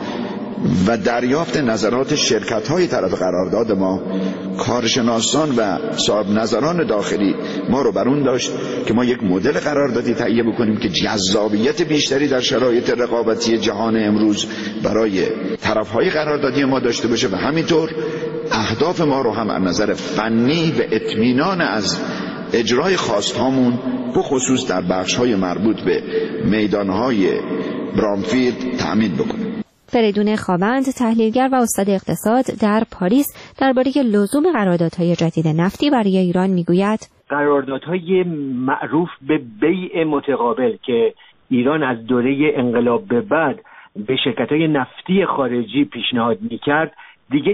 و دریافت نظرات شرکت‌های طرف قرارداد ما، کارشناسان و صاحب نظران داخلی ما رو بر اون داشت که ما یک مدل قراردادی تهیه بکنیم که جذابیت بیشتری در شرایط رقابتی جهان امروز برای طرف‌های قراردادی ما داشته باشه و همینطور اهداف ما رو هم از نظر فنی و اطمینان از اجرای خواستهامون به خصوص در بخش‌های مربوط به میدان‌های برانفیلد تأمین بکنیم. فریدون خاوند تحلیلگر و استاد اقتصاد در پاریس درباره لزوم قراردادهای جدید نفتی برای ایران میگوید قراردادهای معروف به بیع متقابل که ایران از دوره انقلاب به بعد به شرکت‌های نفتی خارجی پیشنهاد میکرد دیگه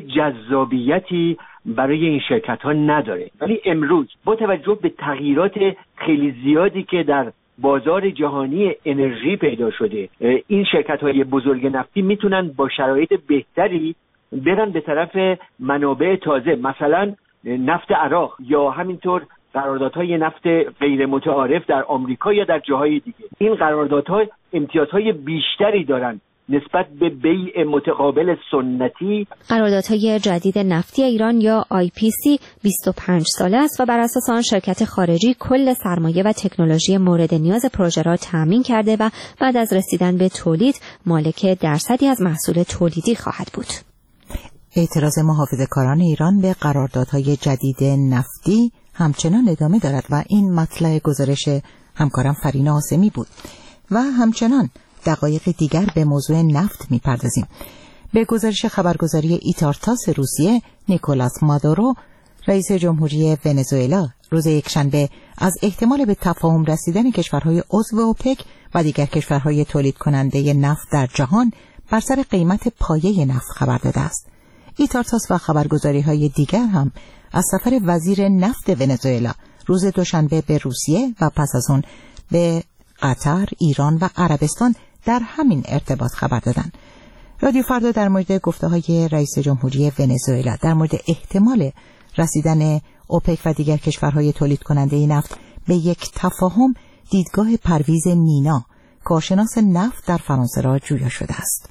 جذابیتی برای این شرکت‌ها نداره. ولی امروز با توجه به تغییرات خیلی زیادی که در بازار جهانی انرژی پیدا شده، این شرکت‌های بزرگ نفتی میتونن با شرایط بهتری برن به طرف منابع تازه، مثلا نفت عراق یا همینطور قراردادهای نفت غیر متعارف در آمریکا یا در جاهای دیگه. این قراردادها امتیازهای بیشتری دارن نسبت به بیع متقابل سنتی. قراردادهای جدید نفتی ایران یا آی پی سی بیست و پنج ساله است و بر اساس آن شرکت خارجی کل سرمایه و تکنولوژی مورد نیاز پروژه را تامین کرده و بعد از رسیدن به تولید مالک درصدی از محصول تولیدی خواهد بود. اعتراض محافظه‌کاران ایران به قراردادهای جدید نفتی همچنان ادامه دارد و این مطلع گزارش همکارم فرین آسمی بود و همچنان دقایق دیگر به موضوع نفت می‌پردازیم. به گزارش خبرگزاری ایتارتاس روسیه، نیکولاس مادورو، رئیس جمهوری ونزوئلا، روز یکشنبه از احتمال به تفاهم رسیدن کشورهای عضو اوپک و دیگر کشورهای تولید کننده نفت در جهان بر سر قیمت پایه نفت خبر داده است. ایتارتاس و خبرگزاری‌های دیگر هم از سفر وزیر نفت ونزوئلا روز دوشنبه به روسیه و پس از آن به قطر، ایران و عربستان در همین ارتباط خبر دادند. رادیو فردا در مورد گفته‌های رئیس جمهوری ونزوئلا در مورد احتمال رسیدن اوپک و دیگر کشورهای تولید کننده نفت به یک تفاهم دیدگاه پرویز مینا، کارشناس نفت در فرانسه را جویا شده است.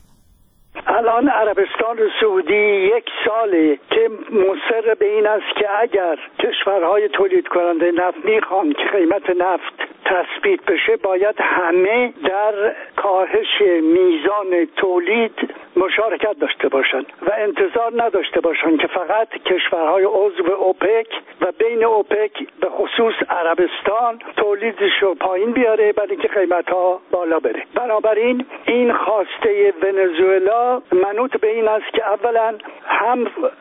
الان عربستان سعودی یک ساله که مصر به این است که اگر کشورهای تولید کننده نفت میخوان که قیمت نفت تثبیت بشه باید همه در کاهش میزان تولید مشارکت داشته باشند و انتظار نداشته باشند که فقط کشورهای عضو اوپک و بین اوپک به خصوص عربستان تولیدش رو پایین بیاره برای اینکه قیمت‌ها بالا بره. بنابراین این خواسته ونزوئلا منوط به این است که اولا هم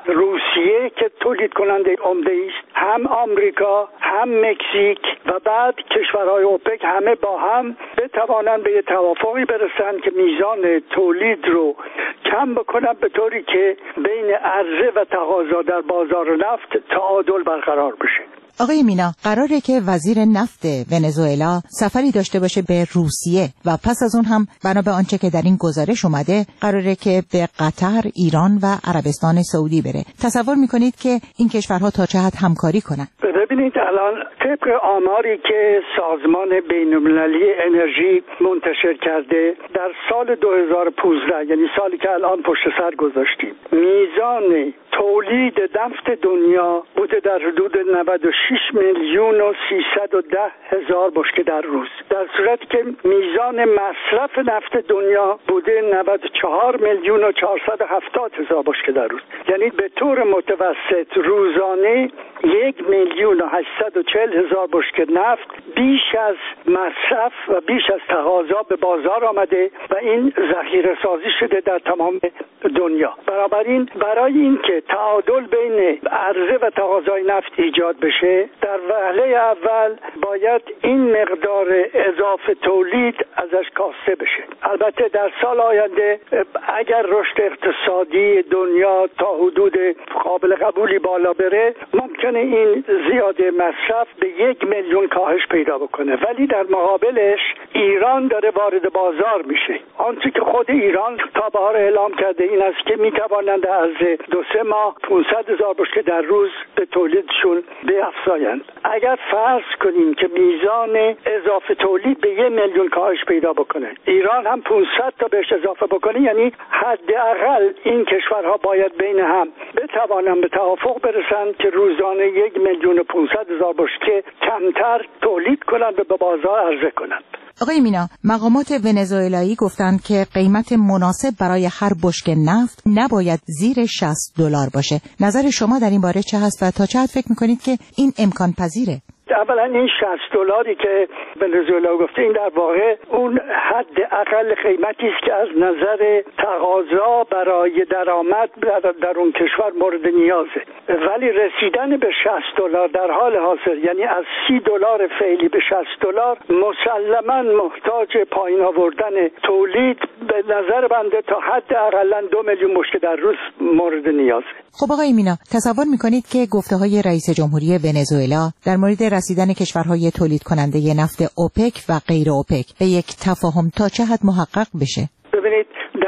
روسیه که تولید کننده عمده است، هم آمریکا، هم مکزیک و بعد کشورهای اوپک همه با هم بتوانند به یه توافقی برسند که میزان تولید رو کم بکنن به طوری که بین عرضه و تقاضا در بازار نفت تعادل برقرار بشه. آقای مینا، قراره که وزیر نفت ونزوئلا سفری داشته باشه به روسیه و پس از اون هم بنا به آنچه که در این گزارش اومده قراره که به قطر، ایران و عربستان سعودی بره. تصور میکنید که این کشورها تا چه حد همکاری کنن؟ ببینید الان طبق آماری که سازمان بین‌المللی انرژی منتشر کرده در سال دو هزار و پانزده، یعنی سالی که الان پشت سر گذاشتیم، میزان تولید نفت دنیا بوده در حدود نود و شش میلیون و سیصد و ده هزار بشکه در روز، در صورتی که میزان مصرف نفت دنیا بوده نود و چهار میلیون و چهارصد و هفتاد هزار بشکه در روز. یعنی به طور متوسط روزانه یک میلیون و هشتصد و چهل هزار بشکه نفت بیش از مصرف و بیش از تقاضا به بازار آمده و این ذخیره سازی شده در تمام دنیا. بنابراین برای اینکه تعادل بین عرضه و تقاضای نفت ایجاد بشه در وهله اول باید این مقدار اضافه تولید ازش کاسته بشه. البته در سال آینده اگر رشد اقتصادی دنیا تا حدود قابل قبولی بالا بره ممکنه این زیاده مصرف به یک میلیون کاهش پیدا بکنه، ولی در مقابلش ایران داره وارد بازار میشه. آنچه که خود ایران تا بهار اعلام کرده این است که میتوانند از دو سه ماه پانصد هزار بشکه در روز به تولیدشون بیافزایند. اگر فرض کنیم که میزان اضافه تولید به یک میلیون کاهش پیدا بکنه، ایران هم پانصد تا بهش اضافه بکنه، یعنی حداقل این کشورها باید بین هم بتوانند به توافق برسند که روزانه یک میلیون و پانصد هزار بشکه کمتر تولید کنند و به بازار عرضه کنند. آقای مینا، مقامات ونزوئلایی گفتند که قیمت مناسب برای هر بشکه نفت نباید زیر شصت دلار باشه. نظر شما در این باره چه هست و تا چه حد فکر میکنید که این امکان پذیره؟ اولا این شصت دلاری که ونزوئلا گفته این در واقع اون حد اقل قیمتی است که از نظر تقاضا برای درآمد در اون کشور مورد نیازه، ولی رسیدن به شصت دلار در حال حاضر، یعنی از سی دلار فعلی به شصت دلار، مسلماً محتاج پایین آوردن تولید به نظر بنده تا حد اقلا دو میلیون بشکه در روز مورد نیازه. خب آقای مینا، تصور میکنید که گفته‌های رئیس جمهوری ونزوئلا در مورد رسیدن کشورهای تولید کننده نفت اوپک و غیر اوپک به یک تفاهم تا چه حد محقق بشه؟ ببینید در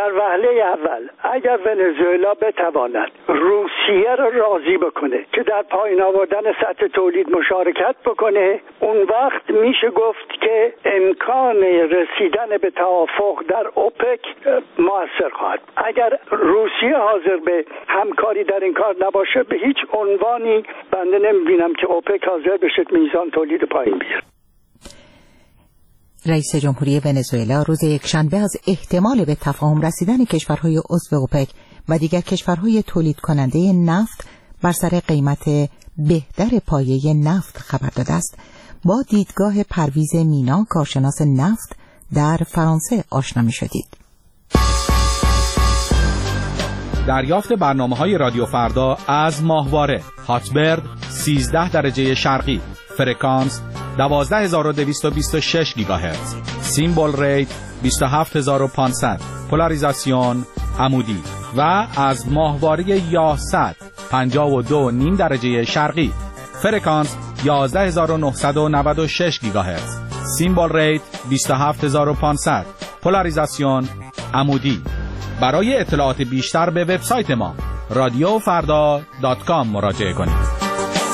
در وهله اول اگر ونزوئلا بتواند روسیه را راضی بکنه که در پایین آوردن سطح تولید مشارکت بکنه، اون وقت میشه گفت که امکان رسیدن به توافق در اوپک موثر خواهد. اگر روسیه حاضر به همکاری در این کار نباشه، به هیچ عنوانی بنده نمیبینم که اوپک حاضر بشه میزان تولید پایین بیاره. رئیس جمهوری ونزوئلا روز یکشنبه از احتمال به تفاهم رسیدن کشورهای عضو اوپک و دیگر کشورهای تولید کننده نفت بر سر قیمت بهتر پایه نفت خبر داده است. با دیدگاه پرویز مینا، کارشناس نفت در فرانسه آشنا می شدید. دریافت برنامه‌های رادیو فردا از ماهواره: هاتبرد سیزده درجه شرقی، فرکانس دوازده هزار و دویست و بیست و شش گیگاهرتز، سیمبل ریت بیست و هفت هزار و پانصد، پولاریزاسیون عمودی، و از ماهواره یاهصد پنجاه و دو و نیم درجه شرقی، فرکانس یازده هزار و نهصد و نود و شش گیگاهرتز، سیمبل ریت بیست و هفت هزار و پانصد، پولاریزاسیون عمودی. برای اطلاعات بیشتر به وبسایت ما رادیو فردا دات کام مراجعه کنید.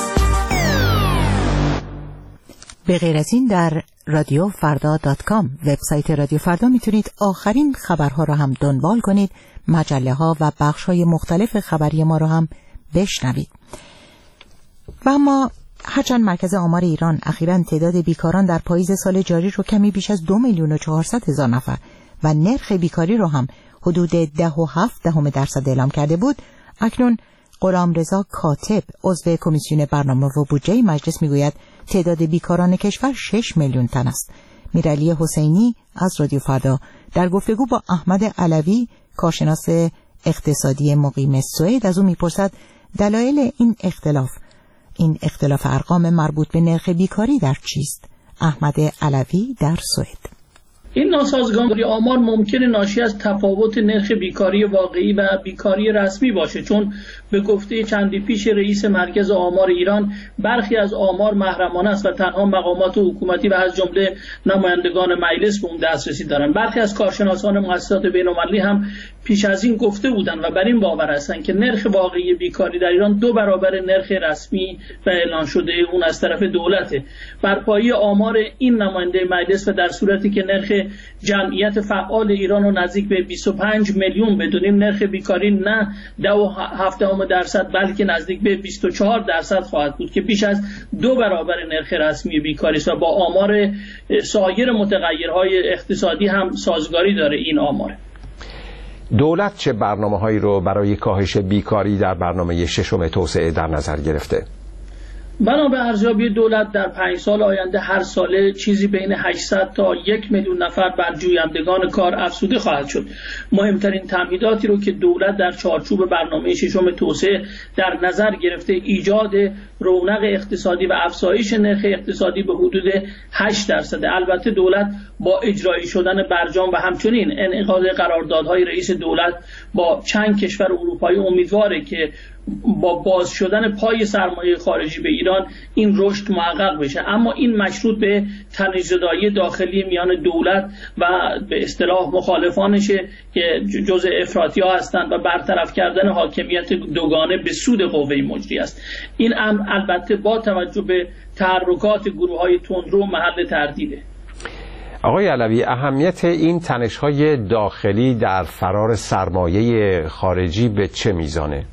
به غیر از این در رادیو فردا دات کام وبسایت رادیو فردا میتونید آخرین خبرها را هم دنبال کنید، مجله ها و بخش های مختلف خبری ما را هم بشنوید. و اما هرچند مرکز آمار ایران اخیراً تعداد بیکاران در پاییز سال جاری رو کمی بیش از دو میلیون و چهارصد هزار نفر و نرخ بیکاری رو هم حدود ده و هفت دهم درصد اعلام کرده بود، اکنون غلامرضا کاتب عضو کمیسیون برنامه و بودجه مجلس میگوید تعداد بیکاران کشور شش میلیون تن است. میرعلی حسینی از رادیو فردا در گفتگو با احمد علوی، کارشناس اقتصادی مقیم سوئد، از او میپرسد دلایل این اختلاف این اختلاف ارقام مربوط به نرخ بیکاری در چیست؟ احمد علوی در سوئد: این ناسازگاری آمار ممکنه ناشی از تفاوت نرخ بیکاری واقعی و بیکاری رسمی باشه، چون به گفته چندی پیش رئیس مرکز آمار ایران برخی از آمار محرمانه است و تنها مقامات حکومتی و از جمله نمایندگان مجلس به اون دسترسی دارن. برخی از کارشناسان مؤسسات بین‌المللی هم پیش از این گفته بودن و بر این باور هستند که نرخ واقعی بیکاری در ایران دو برابر نرخ رسمی و اعلان شده اون از طرف دولته. بر پایه آمار این نماینده مجلس و در صورتی که نرخ جمعیت فعال ایران رو نزدیک به بیست و پنج میلیون بدونیم، نرخ بیکاری نه ده و هفت دهم درصد بلکه نزدیک به بیست و چهار درصد خواهد بود که بیش از دو برابر نرخ رسمی بیکاری است و با آمار سایر متغیرهای اقتصادی هم سازگاری داره این آمار. دولت چه برنامه‌هایی رو برای کاهش بیکاری در برنامه ششم توسعه در نظر گرفته؟ بنا به ارزیابی دولت در پنج سال آینده هر ساله چیزی بین هشتصد تا یک میلیون نفر بر جویندگان کار افزوده خواهد شد. مهمترین تمهیداتی رو که دولت در چارچوب برنامه ششم توسعه در نظر گرفته ایجاد رونق اقتصادی و افزایش نرخ اقتصادی به حدود هشت درصد. البته دولت با اجرایی شدن برجام و همچنین انعقاد قراردادهای رئیس دولت با چند کشور اروپایی امیدواره که با باز شدن پای سرمایه خارجی به ایران این رشد محقق بشه، اما این مشروط به تنش‌زدایی داخلی میان دولت و به اصطلاح مخالفانشه که جزء افراطی‌ها هستند و برطرف کردن حاکمیت دوگانه به سود قوه مجری است. این امر البته با توجه به تحرکات گروه‌های تندرو محل تردیده. آقای علوی، اهمیت این تنش‌های داخلی در فرار سرمایه خارجی به چه میزانه؟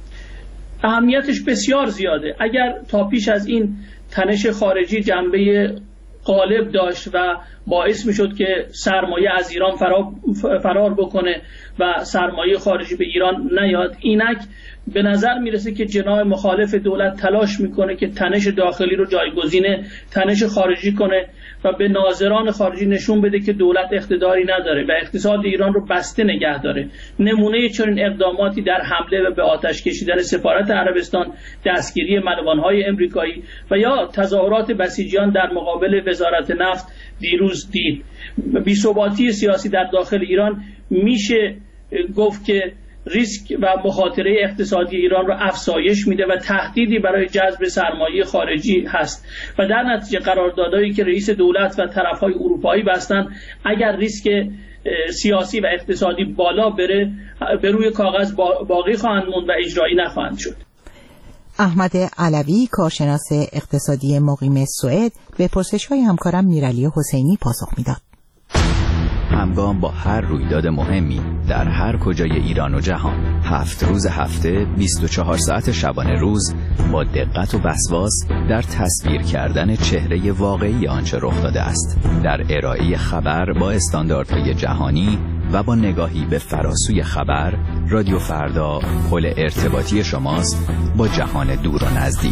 اهمیتش بسیار زیاده. اگر تا پیش از این تنش خارجی جنبه غالب داشت و باعث می شد که سرمایه از ایران فرار بکنه و سرمایه خارجی به ایران نیاد، اینک به نظر میرسه که جناح مخالف دولت تلاش میکنه که تنش داخلی رو جایگزین تنش خارجی کنه و به ناظران خارجی نشون بده که دولت اقتداری نداره و اقتصاد ایران رو بسته نگه داره. نمونه چنین اقداماتی در حمله و به آتش کشیدن سفارت عربستان، دستگیری ملوانهای امریکایی و یا تظاهرات بسیجیان در مقابل وزارت نفت دیروز دید. بی‌ثباتی سیاسی در داخل ایران میشه گفت که ریسک و مخاطره اقتصادی ایران را افزایش میده و تهدیدی برای جذب سرمایه خارجی هست و در نتیجه قراردادهایی که رئیس دولت و طرفهای اروپایی بستن اگر ریسک سیاسی و اقتصادی بالا بره به روی کاغذ باقی خواهند موند و اجرایی نخواهند شد. احمد علوی، کارشناس اقتصادی مقیم سوئد، به پرسش‌های همکارم میرعلی حسینی پاسخ میداد. همگام با هر رویداد مهمی در هر کجای ایران و جهان، هفت روز هفته، بیست و چهار ساعت شبانه روز، با دقت و وسواس در تصویر کردن چهره واقعی آنچه رخ داده است، در ارائه خبر با استانداردهای جهانی و با نگاهی به فراسوی خبر، رادیو فردا پل ارتباطی شماست با جهان دور و نزدیک.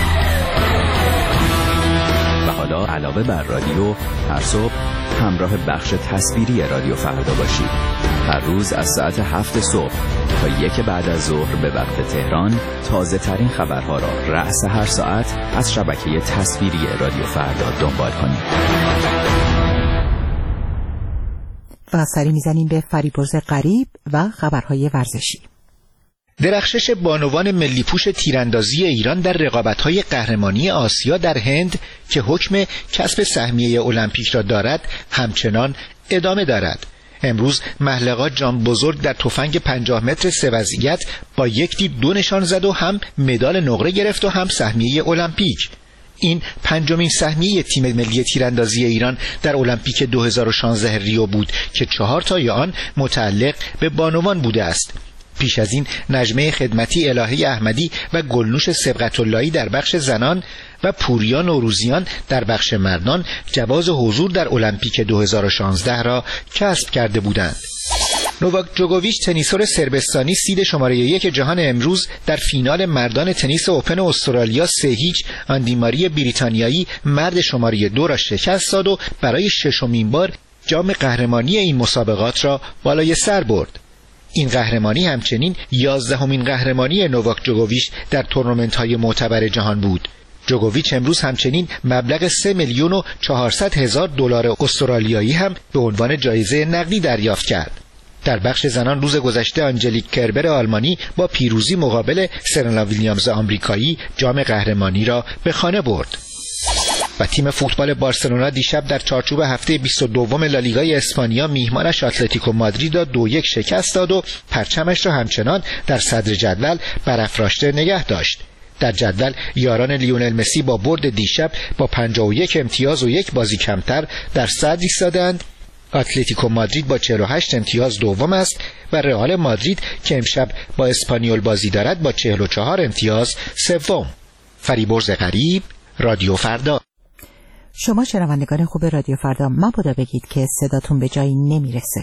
و حالا علاوه بر رادیو، هر صبح همراه بخش تصویری رادیو فردا باشید. هر روز از ساعت هفت صبح تا یک بعد از ظهر به وقت تهران، تازه ترین خبرها را رأس هر ساعت از شبکه تصویری رادیو فردا دنبال کنید. و سری میزنیم به فریبرز غریب و خبرهای ورزشی. درخشش بانوان ملی پوش تیراندازی ایران در رقابت‌های قهرمانی آسیا در هند که حکم کسب سهمیه المپیک را دارد همچنان ادامه دارد. امروز محلقا جان بزرگ در تفنگ پنجاه متر سه وضعیت با یک دید دو نشان زد و هم مدال نقره گرفت و هم سهمیه المپیک. این پنجمین سهمیه تیم ملی تیراندازی ایران در المپیک دو هزار و شانزده ریو بود که چهار تای آن متعلق به بانوان بوده است. پیش از این نجمه خدمتی الهه احمدی و گلنوش سبقت‌اللهی در بخش زنان و پوریا نوروزیان در بخش مردان جواز حضور در المپیک دو هزار و شانزده را کسب کرده بودند. نوواک جوکوویچ تنیسور سربستانی سید شماره یک جهان امروز در فینال مردان تنیس اوپن استرالیا سه هیچ آندی ماری بریتانیایی مرد شماره دو را شکست داد و برای ششمین بار جام قهرمانی این مسابقات را بالای سر برد. این قهرمانی همچنین یازدهمین قهرمانی نوواک جوکوویچ در تورنمنت‌های معتبر جهان بود. جوکوویچ امروز همچنین مبلغ سه میلیون و چهارصد هزار دلار استرالیایی هم به عنوان جایزه نقدی دریافت کرد. در بخش زنان روز گذشته آنجلیک کربر آلمانی با پیروزی مقابل سرنا ویلیامز آمریکایی جام قهرمانی را به خانه برد. و تیم فوتبال بارسلونا دیشب در چارچوب هفته بیست و دوم لالیگای اسپانیا میهمانش اتلتیکو مادرید را دو یک شکست داد و پرچمش را همچنان در صدر جدول برافراشته نگه داشت. در جدول یاران لیونل مسی با برد دیشب با پنجاه و یک امتیاز و یک بازی کمتر در صدر ایستادند. اتلتیکو مادرید با چهل و هشت امتیاز دوم است و رئال مادرید که امشب با اسپانیول بازی دارد با چهل و چهار امتیاز سوم. فریبرز غریب، رادیو فردا. شما شنوندگان خوب رادیو فردا، مبادا بگید که صداتون به جایی نمیرسه.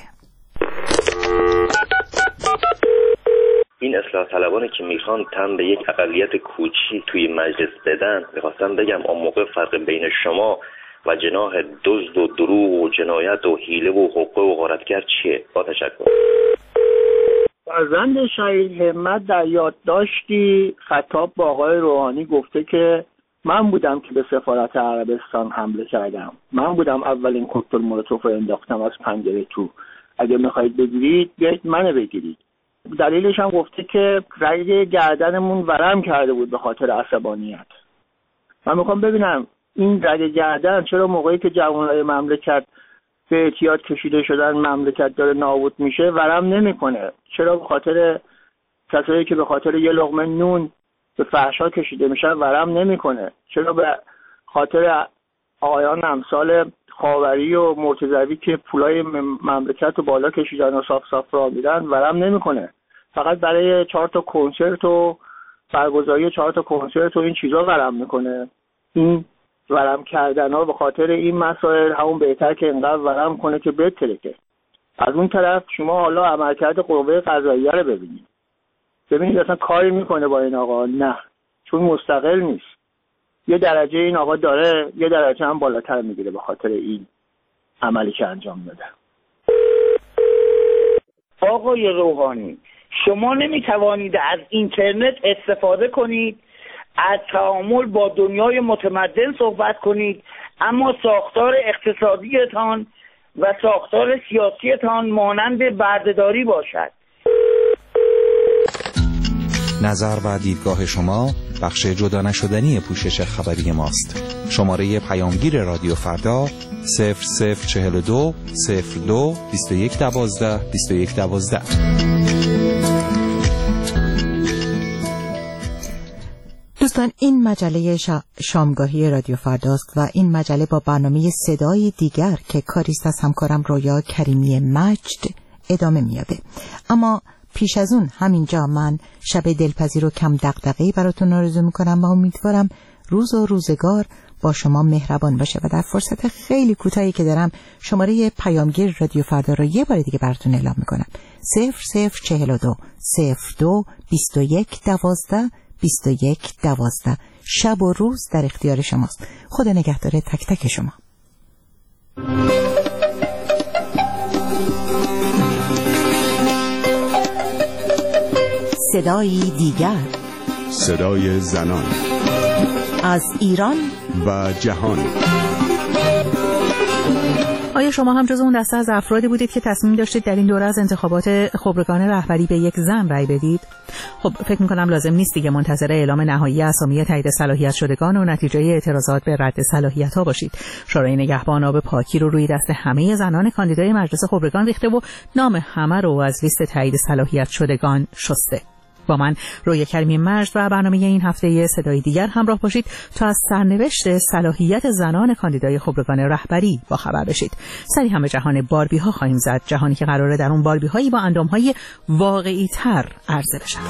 این اصلاح طلبانی که میخوان تن به یک اقلیت کوچی توی مجلس بدن، میخواستم بگم اون موقع فرق بین شما و جناح دزد و دروغ و جنایت و حیله و حقوق و غارتگر چیه؟ با تشکر. فرزند شهید همت در یادداشتی خطاب با آقای روحانی گفته که من بودم که به سفارت عربستان حمله کردم، من بودم اولین کوکتل مولوتوف رو انداختم از پنجره تو، اگه میخواید بگیرید بیایید منو بگیرید. دلیلش هم گفته که رگ گردنمون ورم کرده بود به خاطر عصبانیت. من میخوام ببینم این رگ گردن چرا موقعی که جوانای مملکت به اعتیاد کشیده شدن، مملکت داره نابود میشه، ورم نمیکنه؟ چرا به خاطر کسایی که به خاطر یه لقمه نون به فحشا کشیده میشن ورم نمیکنه؟ چرا به خاطر آقایان امثال خاوری و مرتضوی که پولای مملکت رو بالا کشیدن و صاف صاف را میدن ورم نمیکنه؟ فقط برای چهار تا کنسرت و برگزاری چهار تا کنسرت و این چیزا ورم میکنه. این ورم کردن ها به خاطر این مسائل همون بهتر که اینقدر ورم کنه که بترکه. از اون طرف شما حالا عملکرد قوه قضاییه رو ببینید، ببینید اصلا کاری میکنه با این آقا؟ نه، چون مستقل نیست. یه درجه این آقا داره، یه درجه هم بالاتر میگیره به خاطر این عملی که انجام داده. آقای روحانی، شما نمیتوانید از اینترنت استفاده کنید، از تعامل با دنیای متمدن صحبت کنید، اما ساختار اقتصادیتان و ساختار سیاسیتان مانند بردهداری باشد. نظر و دیدگاه شما بخش جدا نشدنی پوشش خبری ماست. شماره پیامگیر رادیو فردا صفر صفر چهل دو صفر دو بیست و یک دوازده بیست و یک دوازده. دوستان، این مجله شامگاهی رادیو فرداست و این مجله با برنامه صدای دیگر که کاریست از همکارم رویا کریمی مجد ادامه میاده. اما پیش از اون همینجا من شب دلپذیر و کم دغدغه‌ای براتون آرزو میکنم و امیدوارم روز و روزگار با شما مهربان باشه و در فرصت خیلی کوتاهی که دارم شماره پیامگیر رادیو فردا رو یه بار دیگه براتون اعلام میکنم: صفر صفر چهل و دو صفر دو بیست و یک دوازده بیست و یک دوازده. شب و روز در اختیار شماست. خدا نگهدار تک تک شما. صدای دیگر، صدای زنان از ایران و جهان. آیا شما هم جز اون دسته از افرادی بودید که تصمیم داشتید در این دوره از انتخابات خبرگان رهبری به یک زن رأی بدید؟ خب فکر می‌کنم لازم نیست دیگه منتظر اعلام نهایی اسامی تایید صلاحیت شدگان و نتیجه اعتراضات به رد صلاحیت‌ها باشید. شورای نگهبان آب پاکی رو روی دست همه زنان کاندیدای مجلس خبرگان ریخته و نام همه رو از لیست تایید صلاحیت شدگان شسته. با من رویا کریمی مجد و برنامه این هفته صدای دیگر همراه باشید تا از سرنوشت صلاحیت زنان کاندیدای خبرگان رهبری با خبر بشید. سری هم به جهان باربی ها خواهیم زد، جهانی که قراره در اون باربی هایی با اندام های واقعی تر عرضه بشن.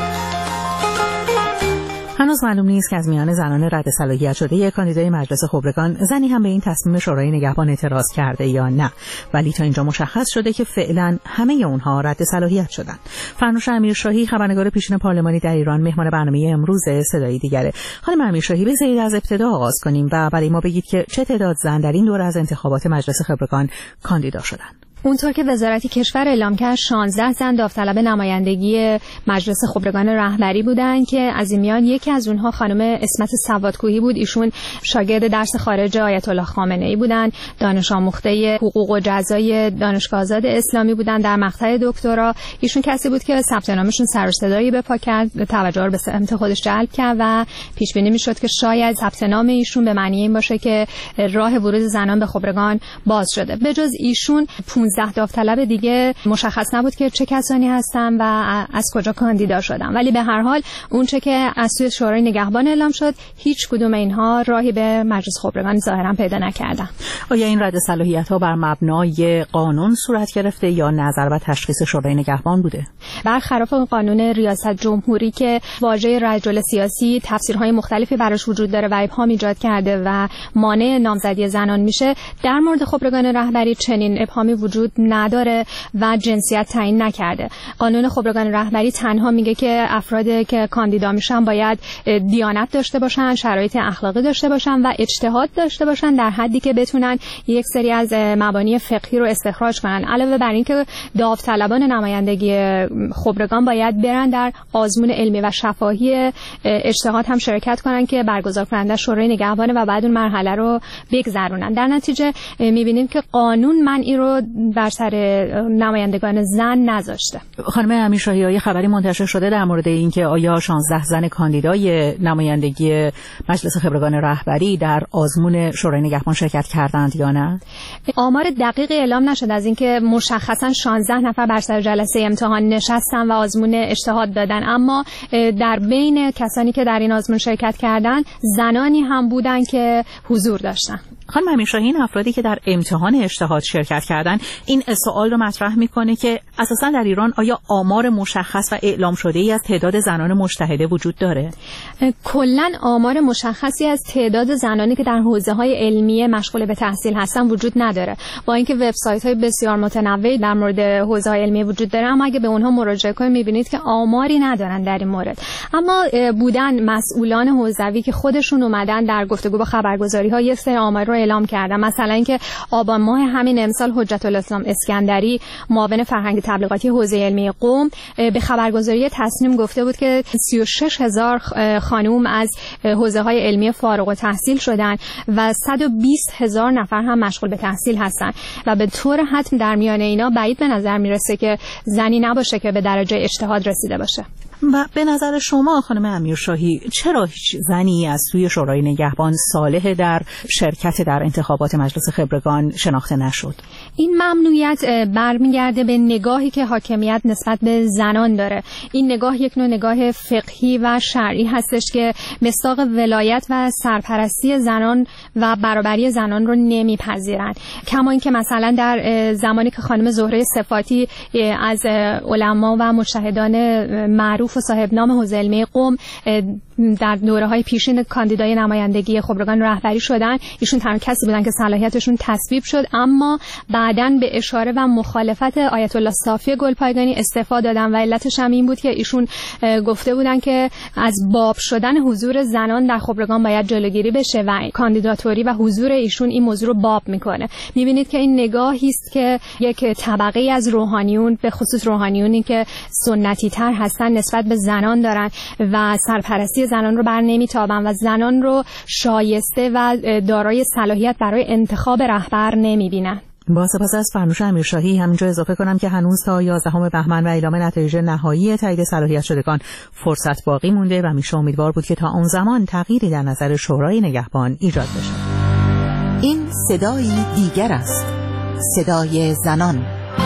هنوز معلوم نیست که از میان زنان رد صلاحیت شده کاندیدای مجلس خبرگان زنی هم به این تصمیم شورای نگهبان اعتراض کرده یا نه، ولی تا اینجا مشخص شده که فعلا همه اونها رد صلاحیت شدن. فرنوش امیرشاهی، خبرنگار پیشین پارلمانی در ایران، مهمان برنامه امروز صدای دیگره. خانم امیرشاهی، بذارید از ابتدا آغاز کنیم و برای ما بگید که چه تعداد زن در این دوره از انتخابات مجلس خبرگان کاندیدا شدن. اونطور که وزارت کشور اعلام کرد شانزده زن داوطلب نمایندگی مجلس خبرگان رهبری بودند که از این میان یکی از اونها خانم اسمت سوادکوهی بود. ایشون شاگرد درس خارج آیت الله خامنه‌ای بودند، دانش آموخته حقوق و جزای دانشگاه آزاد اسلامی بودند. در مقطع دکترا ایشون کسی بود که ثبت نامشون سر و صدایی به پا کرد، توجه رو به سمت خودش جلب کرد و پیش بینی میشد که شاید ثبت نام ایشون به معنی این باشه که راه ورود زنان به خبرگان باز شده. به جز ایشون پانزده داوطلب دیگه مشخص نبود که چه کسانی هستن و از کجا کاندیدا شدن، ولی به هر حال اون چه که از سوی شورای نگهبان اعلام شد هیچ کدوم اینها راهی به مجلس خبرگان ظاهرا پیدا نکردن. آیا این رد صلاحیت ها بر مبنای قانون صورت گرفته یا نظر و تشخیص شورای نگهبان بوده؟ برخلاف قانون ریاست جمهوری که واژه رجل سیاسی تفسیرهای مختلفی براش وجود داره و ابهام ایجاد کرده و مانع نامزدی زنان میشه، در مورد خبرگان رهبری چنین ابهامی وجود نداره و جنسیت تعیین نکرده. قانون خبرگان رهبری تنها میگه که افرادی که کاندیدا میشن باید دیانت داشته باشن، شرایط اخلاقی داشته باشن و اجتهاد داشته باشن در حدی که بتونن یک سری از مبانی فقهی رو استخراج کنن. علاوه بر این که داوطلبان نمایندگی خبرگان باید برن در آزمون علمی و شفاهی اجتهاد هم شرکت کنن که برگزار کننده شورای نگهبان و بعد اون مرحله رو بگذرونن. در نتیجه میبینیم که قانون منعی رو بر سر نمایندگان زن نذاشته. خانم امیرشاهی، آیا خبری منتشر شده در مورد اینکه آیا شانزده زن کاندیدای نمایندگی مجلس خبرگان رهبری در آزمون شورای نگهبان شرکت کردند یا نه؟ آمار دقیق اعلام نشد از اینکه مشخصا شانزده نفر بر سر جلسه امتحان نشستن و آزمون اجتهاد دادن، اما در بین کسانی که در این آزمون شرکت کردند زنانی هم بودن که حضور داشتن. خانم امیرشاهی، این افرادی که در امتحان اجتهاد شرکت کردن این سوال رو مطرح میکنه که اساسا در ایران آیا آمار مشخص و اعلام شده ای از تعداد زنان مجتهده وجود داره؟ کلا آمار مشخصی از تعداد زنانی که در حوزه‌های علمی مشغول به تحصیل هستن وجود نداره. با اینکه وبسایت‌های بسیار متنوعی در مورد حوزه‌های علمی وجود داره، اما اگه به اونها مراجعه کنید می‌بینید که آماری ندارن در این مورد. اما بودن مسئولان حوزوی که خودشون اومدن در گفتگو با خبرگزاری‌ها یک سری آمار رو اعلام کردن. مثلا اینکه آبان ماه همین امسال حجت الاسلام اسکندری، معاون فرهنگ تبلیغاتی حوزه علمی قم، به خبرگزاری تصنیم گفته بود که سی و شش هزار خانم از حوزه‌های علمی فارغ التحصیل شدن و صد و بیست هزار نفر هم مشغول به تحصیل هستن و به طور حتم در میان اینا بعید به نظر میرسه که زنی نباشه که به درجه اجتهاد رسیده باشه. و به نظر شما خانم امیرشاهی چرا هیچ زنی از سوی شورای نگهبان صالح در شرکت در انتخابات مجلس خبرگان شناخته نشد؟ این ممنوعیت برمیگرده به نگاهی که حاکمیت نسبت به زنان داره. این نگاه یک نوع نگاه فقهی و شرعی هستش که مصداق ولایت و سرپرستی زنان و برابری زنان رو نمیپذیرن. کما اینکه مثلا در زمانی که خانم زهره صفاتی از علما و مجتهدان معروف و صاحب نام حوزه علمی قم در دوره‌های پیشین کاندیدای نمایندگی خبرگان رهبری شدن، ایشون تنها کسی بودن که صلاحیتشون تصویب شد، اما بعداً به اشاره و مخالفت آیت الله صافی گلپایگانی استعفا دادن و علتش هم این بود که ایشون گفته بودن که از باب شدن حضور زنان در خبرگان باید جلوگیری بشه و کاندیداتوری و حضور ایشون این موضوع رو باب میکنه. میبینید که این نگاهی است که یک طبقه از روحانیون، به خصوص روحانیونی که سنتی تر هستن، نسبت به زنان دارن و سرپرستی زنان رو بر نمیتابن و زنان رو شایسته و دارای صلاحیت برای انتخاب رهبر نمیبینن. با سپاس از فرنوش امیرشاهی همینجا اضافه کنم که هنوز تا یازدهم بهمن و اعلام نتایج نهایی تایید صلاحیت شدگان فرصت باقی مونده و میشه امیدوار بود که تا اون زمان تغییری در نظر شورای نگهبان ایجاد بشه. این صدایی دیگر است، صدای زنان.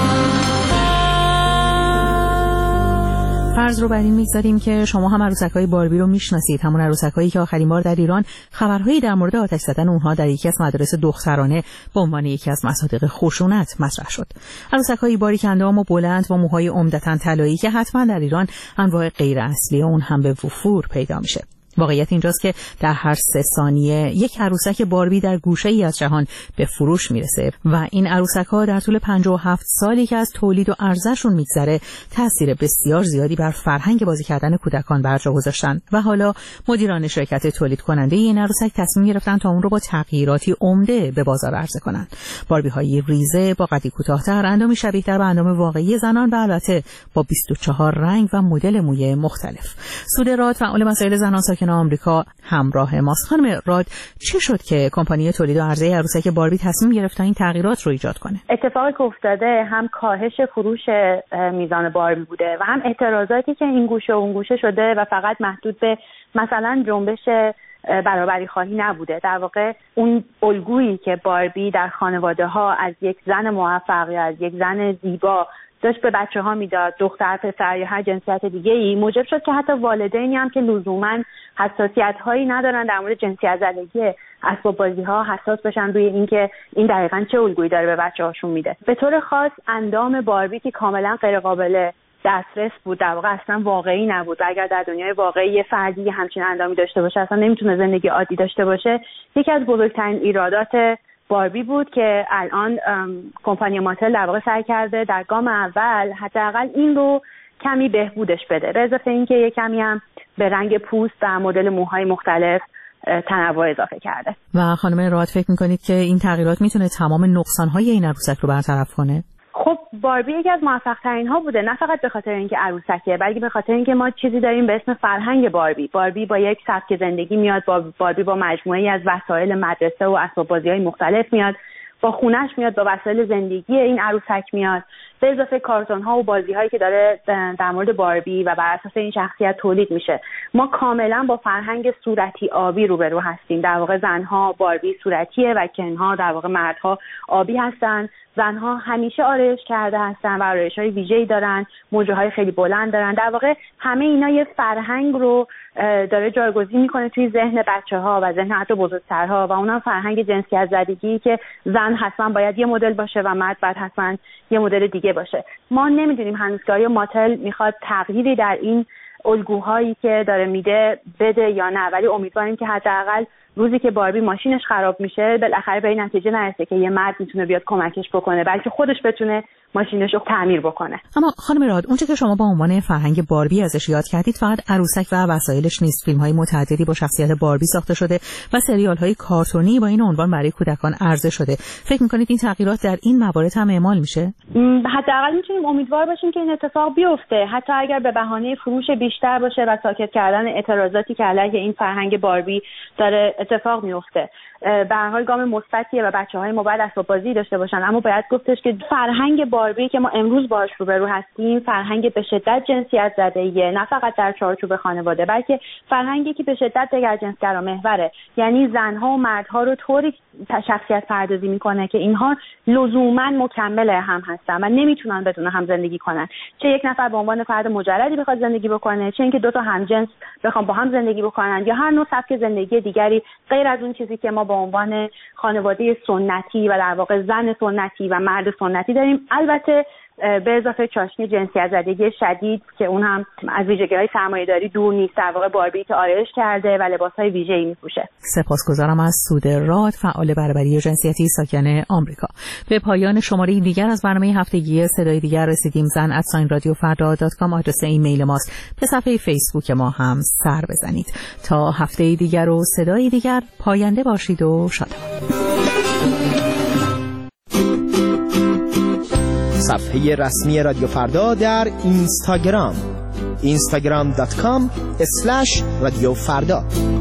فرض رو بر این می‌گذاریم که شما هم عروسک‌های باربی رو میشناسید، همون عروسک‌هایی که آخرین بار در ایران خبرهایی در مورد آتش زدن اونها در یکی از مدارس دخترانه به عنوان یکی از مصادیق خشونت مطرح شد. عروسک‌های باریک اندام و بلند و موهای عمدتاً طلایی که حتما در ایران انواع غیر اصلی اون هم به وفور پیدا میشه. واقعیت اینجاست که در هر سه ثانیه یک عروسک باربی در گوشه‌ای از جهان به فروش میرسه و این عروسک‌ها در طول پنجاه و هفت سالی که از تولید و عرضه‌شون میگذره تأثیر بسیار زیادی بر فرهنگ بازی کردن کودکان بر جا گذاشتن و حالا مدیران شرکت تولید کننده این عروسک تصمیم گرفتن تا اون رو با تغییراتی عمده به بازار عرضه کنن. باربی‌های ریزه با قدی کوتاه‌تر، اندامی شبیه‌تر به اندام واقعی زنان و البته با بیست و چهار رنگ و مدل موی مختلف. سوده راد، فعال مسائل زنان ساکن آمریکا، همراه ماست. خانم راد، چه شد که کمپانی تولید و عرضه عروسک باربی تصمیم گرفت تا این تغییرات رو ایجاد کنه؟ اتفاقی که افتاده هم کاهش فروش میزان باربی بوده و هم اعتراضاتی که این گوشه و اون گوشه شده و فقط محدود به مثلا جنبش برابری خواهی نبوده. در واقع اون الگویی که باربی در خانواده ها از یک زن موفق یا از یک زن زیبا داشت به بچه ها میداد، دختر پسر یا هر جنسیت دیگه ای، موجب شد که حتی والدینی هم که لزوما حساسیت هایی ندارن در مورد جنسیت زدگی اسباب بازی ها حساس بشن روی اینکه این دقیقاً چه الگویی داره به بچه هاشون میده. به طور خاص اندام باربی که کاملا غیر قابل دسترس بود، در واقع اصلا واقعی نبود و اگر در دنیای واقعی یه فردی همچین اندامی داشته باشه اصلا نمیتونه زندگی عادی داشته باشه. یکی از بزرگترین ایرادات باربی بود که الان کمپانی ماتل در واقع سعی کرده در گام اول حداقل این رو کمی بهبودش بده، به اضافه اینکه یه کمی هم به رنگ پوست و مدل موهای مختلف تنوع اضافه کرده. و خانم راد فکر میکنید که این تغییرات میتونه تمام نقصان‌های این عروسک رو برطرف کنه؟ خب باربی یکی از موفق ترین ها بوده، نه فقط به خاطر اینکه عروسکه، بلکه به خاطر اینکه ما چیزی داریم به اسم فرهنگ باربی. باربی با یک سبک زندگی میاد، با باربی با مجموعه‌ای از وسایل مدرسه و اسباب بازی‌های مختلف میاد، با خونش میاد، با وسایل زندگی این عروسک میاد، به اضافه کارتون ها و بازی هایی که داره در مورد باربی و بر اساس این شخصیت تولید میشه. ما کاملا با فرهنگ صورتی آبی روبرو هستیم. در واقع زنها باربی صورتیه و کنها در واقع مردها آبی هستن. زنها همیشه آرایش کرده هستن و آرایش‌های ویژه‌ای دارن، موجه‌های خیلی بلند دارن. در واقع همه اینا یه فرهنگ رو داره جایگزین میکنه توی ذهن بچه‌ها و ذهن حتی بزرگترها و اونم فرهنگ جنسیت زدگی که زن حتما باید یه مدل باشه و مرد باید حتما یه مدل دیگه باشه. ما نمیدونیم هنوز که آیا ماتل میخواد تغییری در این الگوهایی که داره میده بده یا نه، ولی امیدواریم که حداقل روزی که باربی ماشینش خراب میشه بالاخره به این نتیجه نرسه که یه مرد میتونه بیاد کمکش بکنه، بلکه خودش بتونه ماشینش رو تعمیر بکنه. اما خانم راد، اونچه که شما با عنوان فرهنگ باربی ازش یاد کردید فقط عروسک و وسایلش نیست. فیلم‌های متعددی با شخصیت باربی ساخته شده و سریال‌های کارتونی با این عنوان برای کودکان عرضه شده. فکر می‌کنید این تغییرات در این موارد هم اعمال میشه؟ حداقل میتونیم امیدوار باشیم که این اتفاق بیفته، حتی اگر به بهانه فروش بیشتر باشه و ساکت کردن اعتراضاتی که علیه این فرهنگ باربی داره اتفاق میفته. به هر حال گام مثبتیه و بچه‌های ما باید اسباب بازی داشته باشن، اما باید گفتش که فرهنگ باربی که ما امروز باهاش روبرو هستیم فرهنگ به شدت جنسیت زده‌ایه، نه فقط در چارچوب خانواده بلکه فرهنگی که به شدت دگرجنسگرا محوره، یعنی زنها و مردها رو طوری شخصیت پردازی میکنه که اینها لزوما مکمل هم هستن و نمیتونن بدون هم زندگی کنن، چه یک نفر به عنوان فرد مجردی بخواد زندگی بکنه، چه اینکه دو تا همجنس بخوام با هم زندگی بکنن، یا هر نوع سبک زندگی دیگری غیر از اون چیزی که ما به عنوان خانواده سنتی و در واقع زن سنتی و مرد سنتی داریم. البته به اضافه چاشنی جنسیت زدگی شدید که اون هم از ویژگی‌های سرمایه‌داری دور نیست. در واقع باربی که آرایش کرده و لباس‌های ویژه‌ای می‌پوشه. سپاسگزارم از سوده راد، فعال برابری جنسیتی ساکن آمریکا. به پایان شماره دیگر از برنامه هفتگی صدای دیگر رسیدیم. زن ات رادیو فردا دات کام آدرس ایمیل ماست. به صفحه فیسبوک ما هم سر بزنید. تا هفته دیگر و صدای دیگر، پاینده باشید و شادمان. صفحه رسمی رادیو فردا در اینستاگرام اینستاگرام دات کام اسلش رادیو فردا.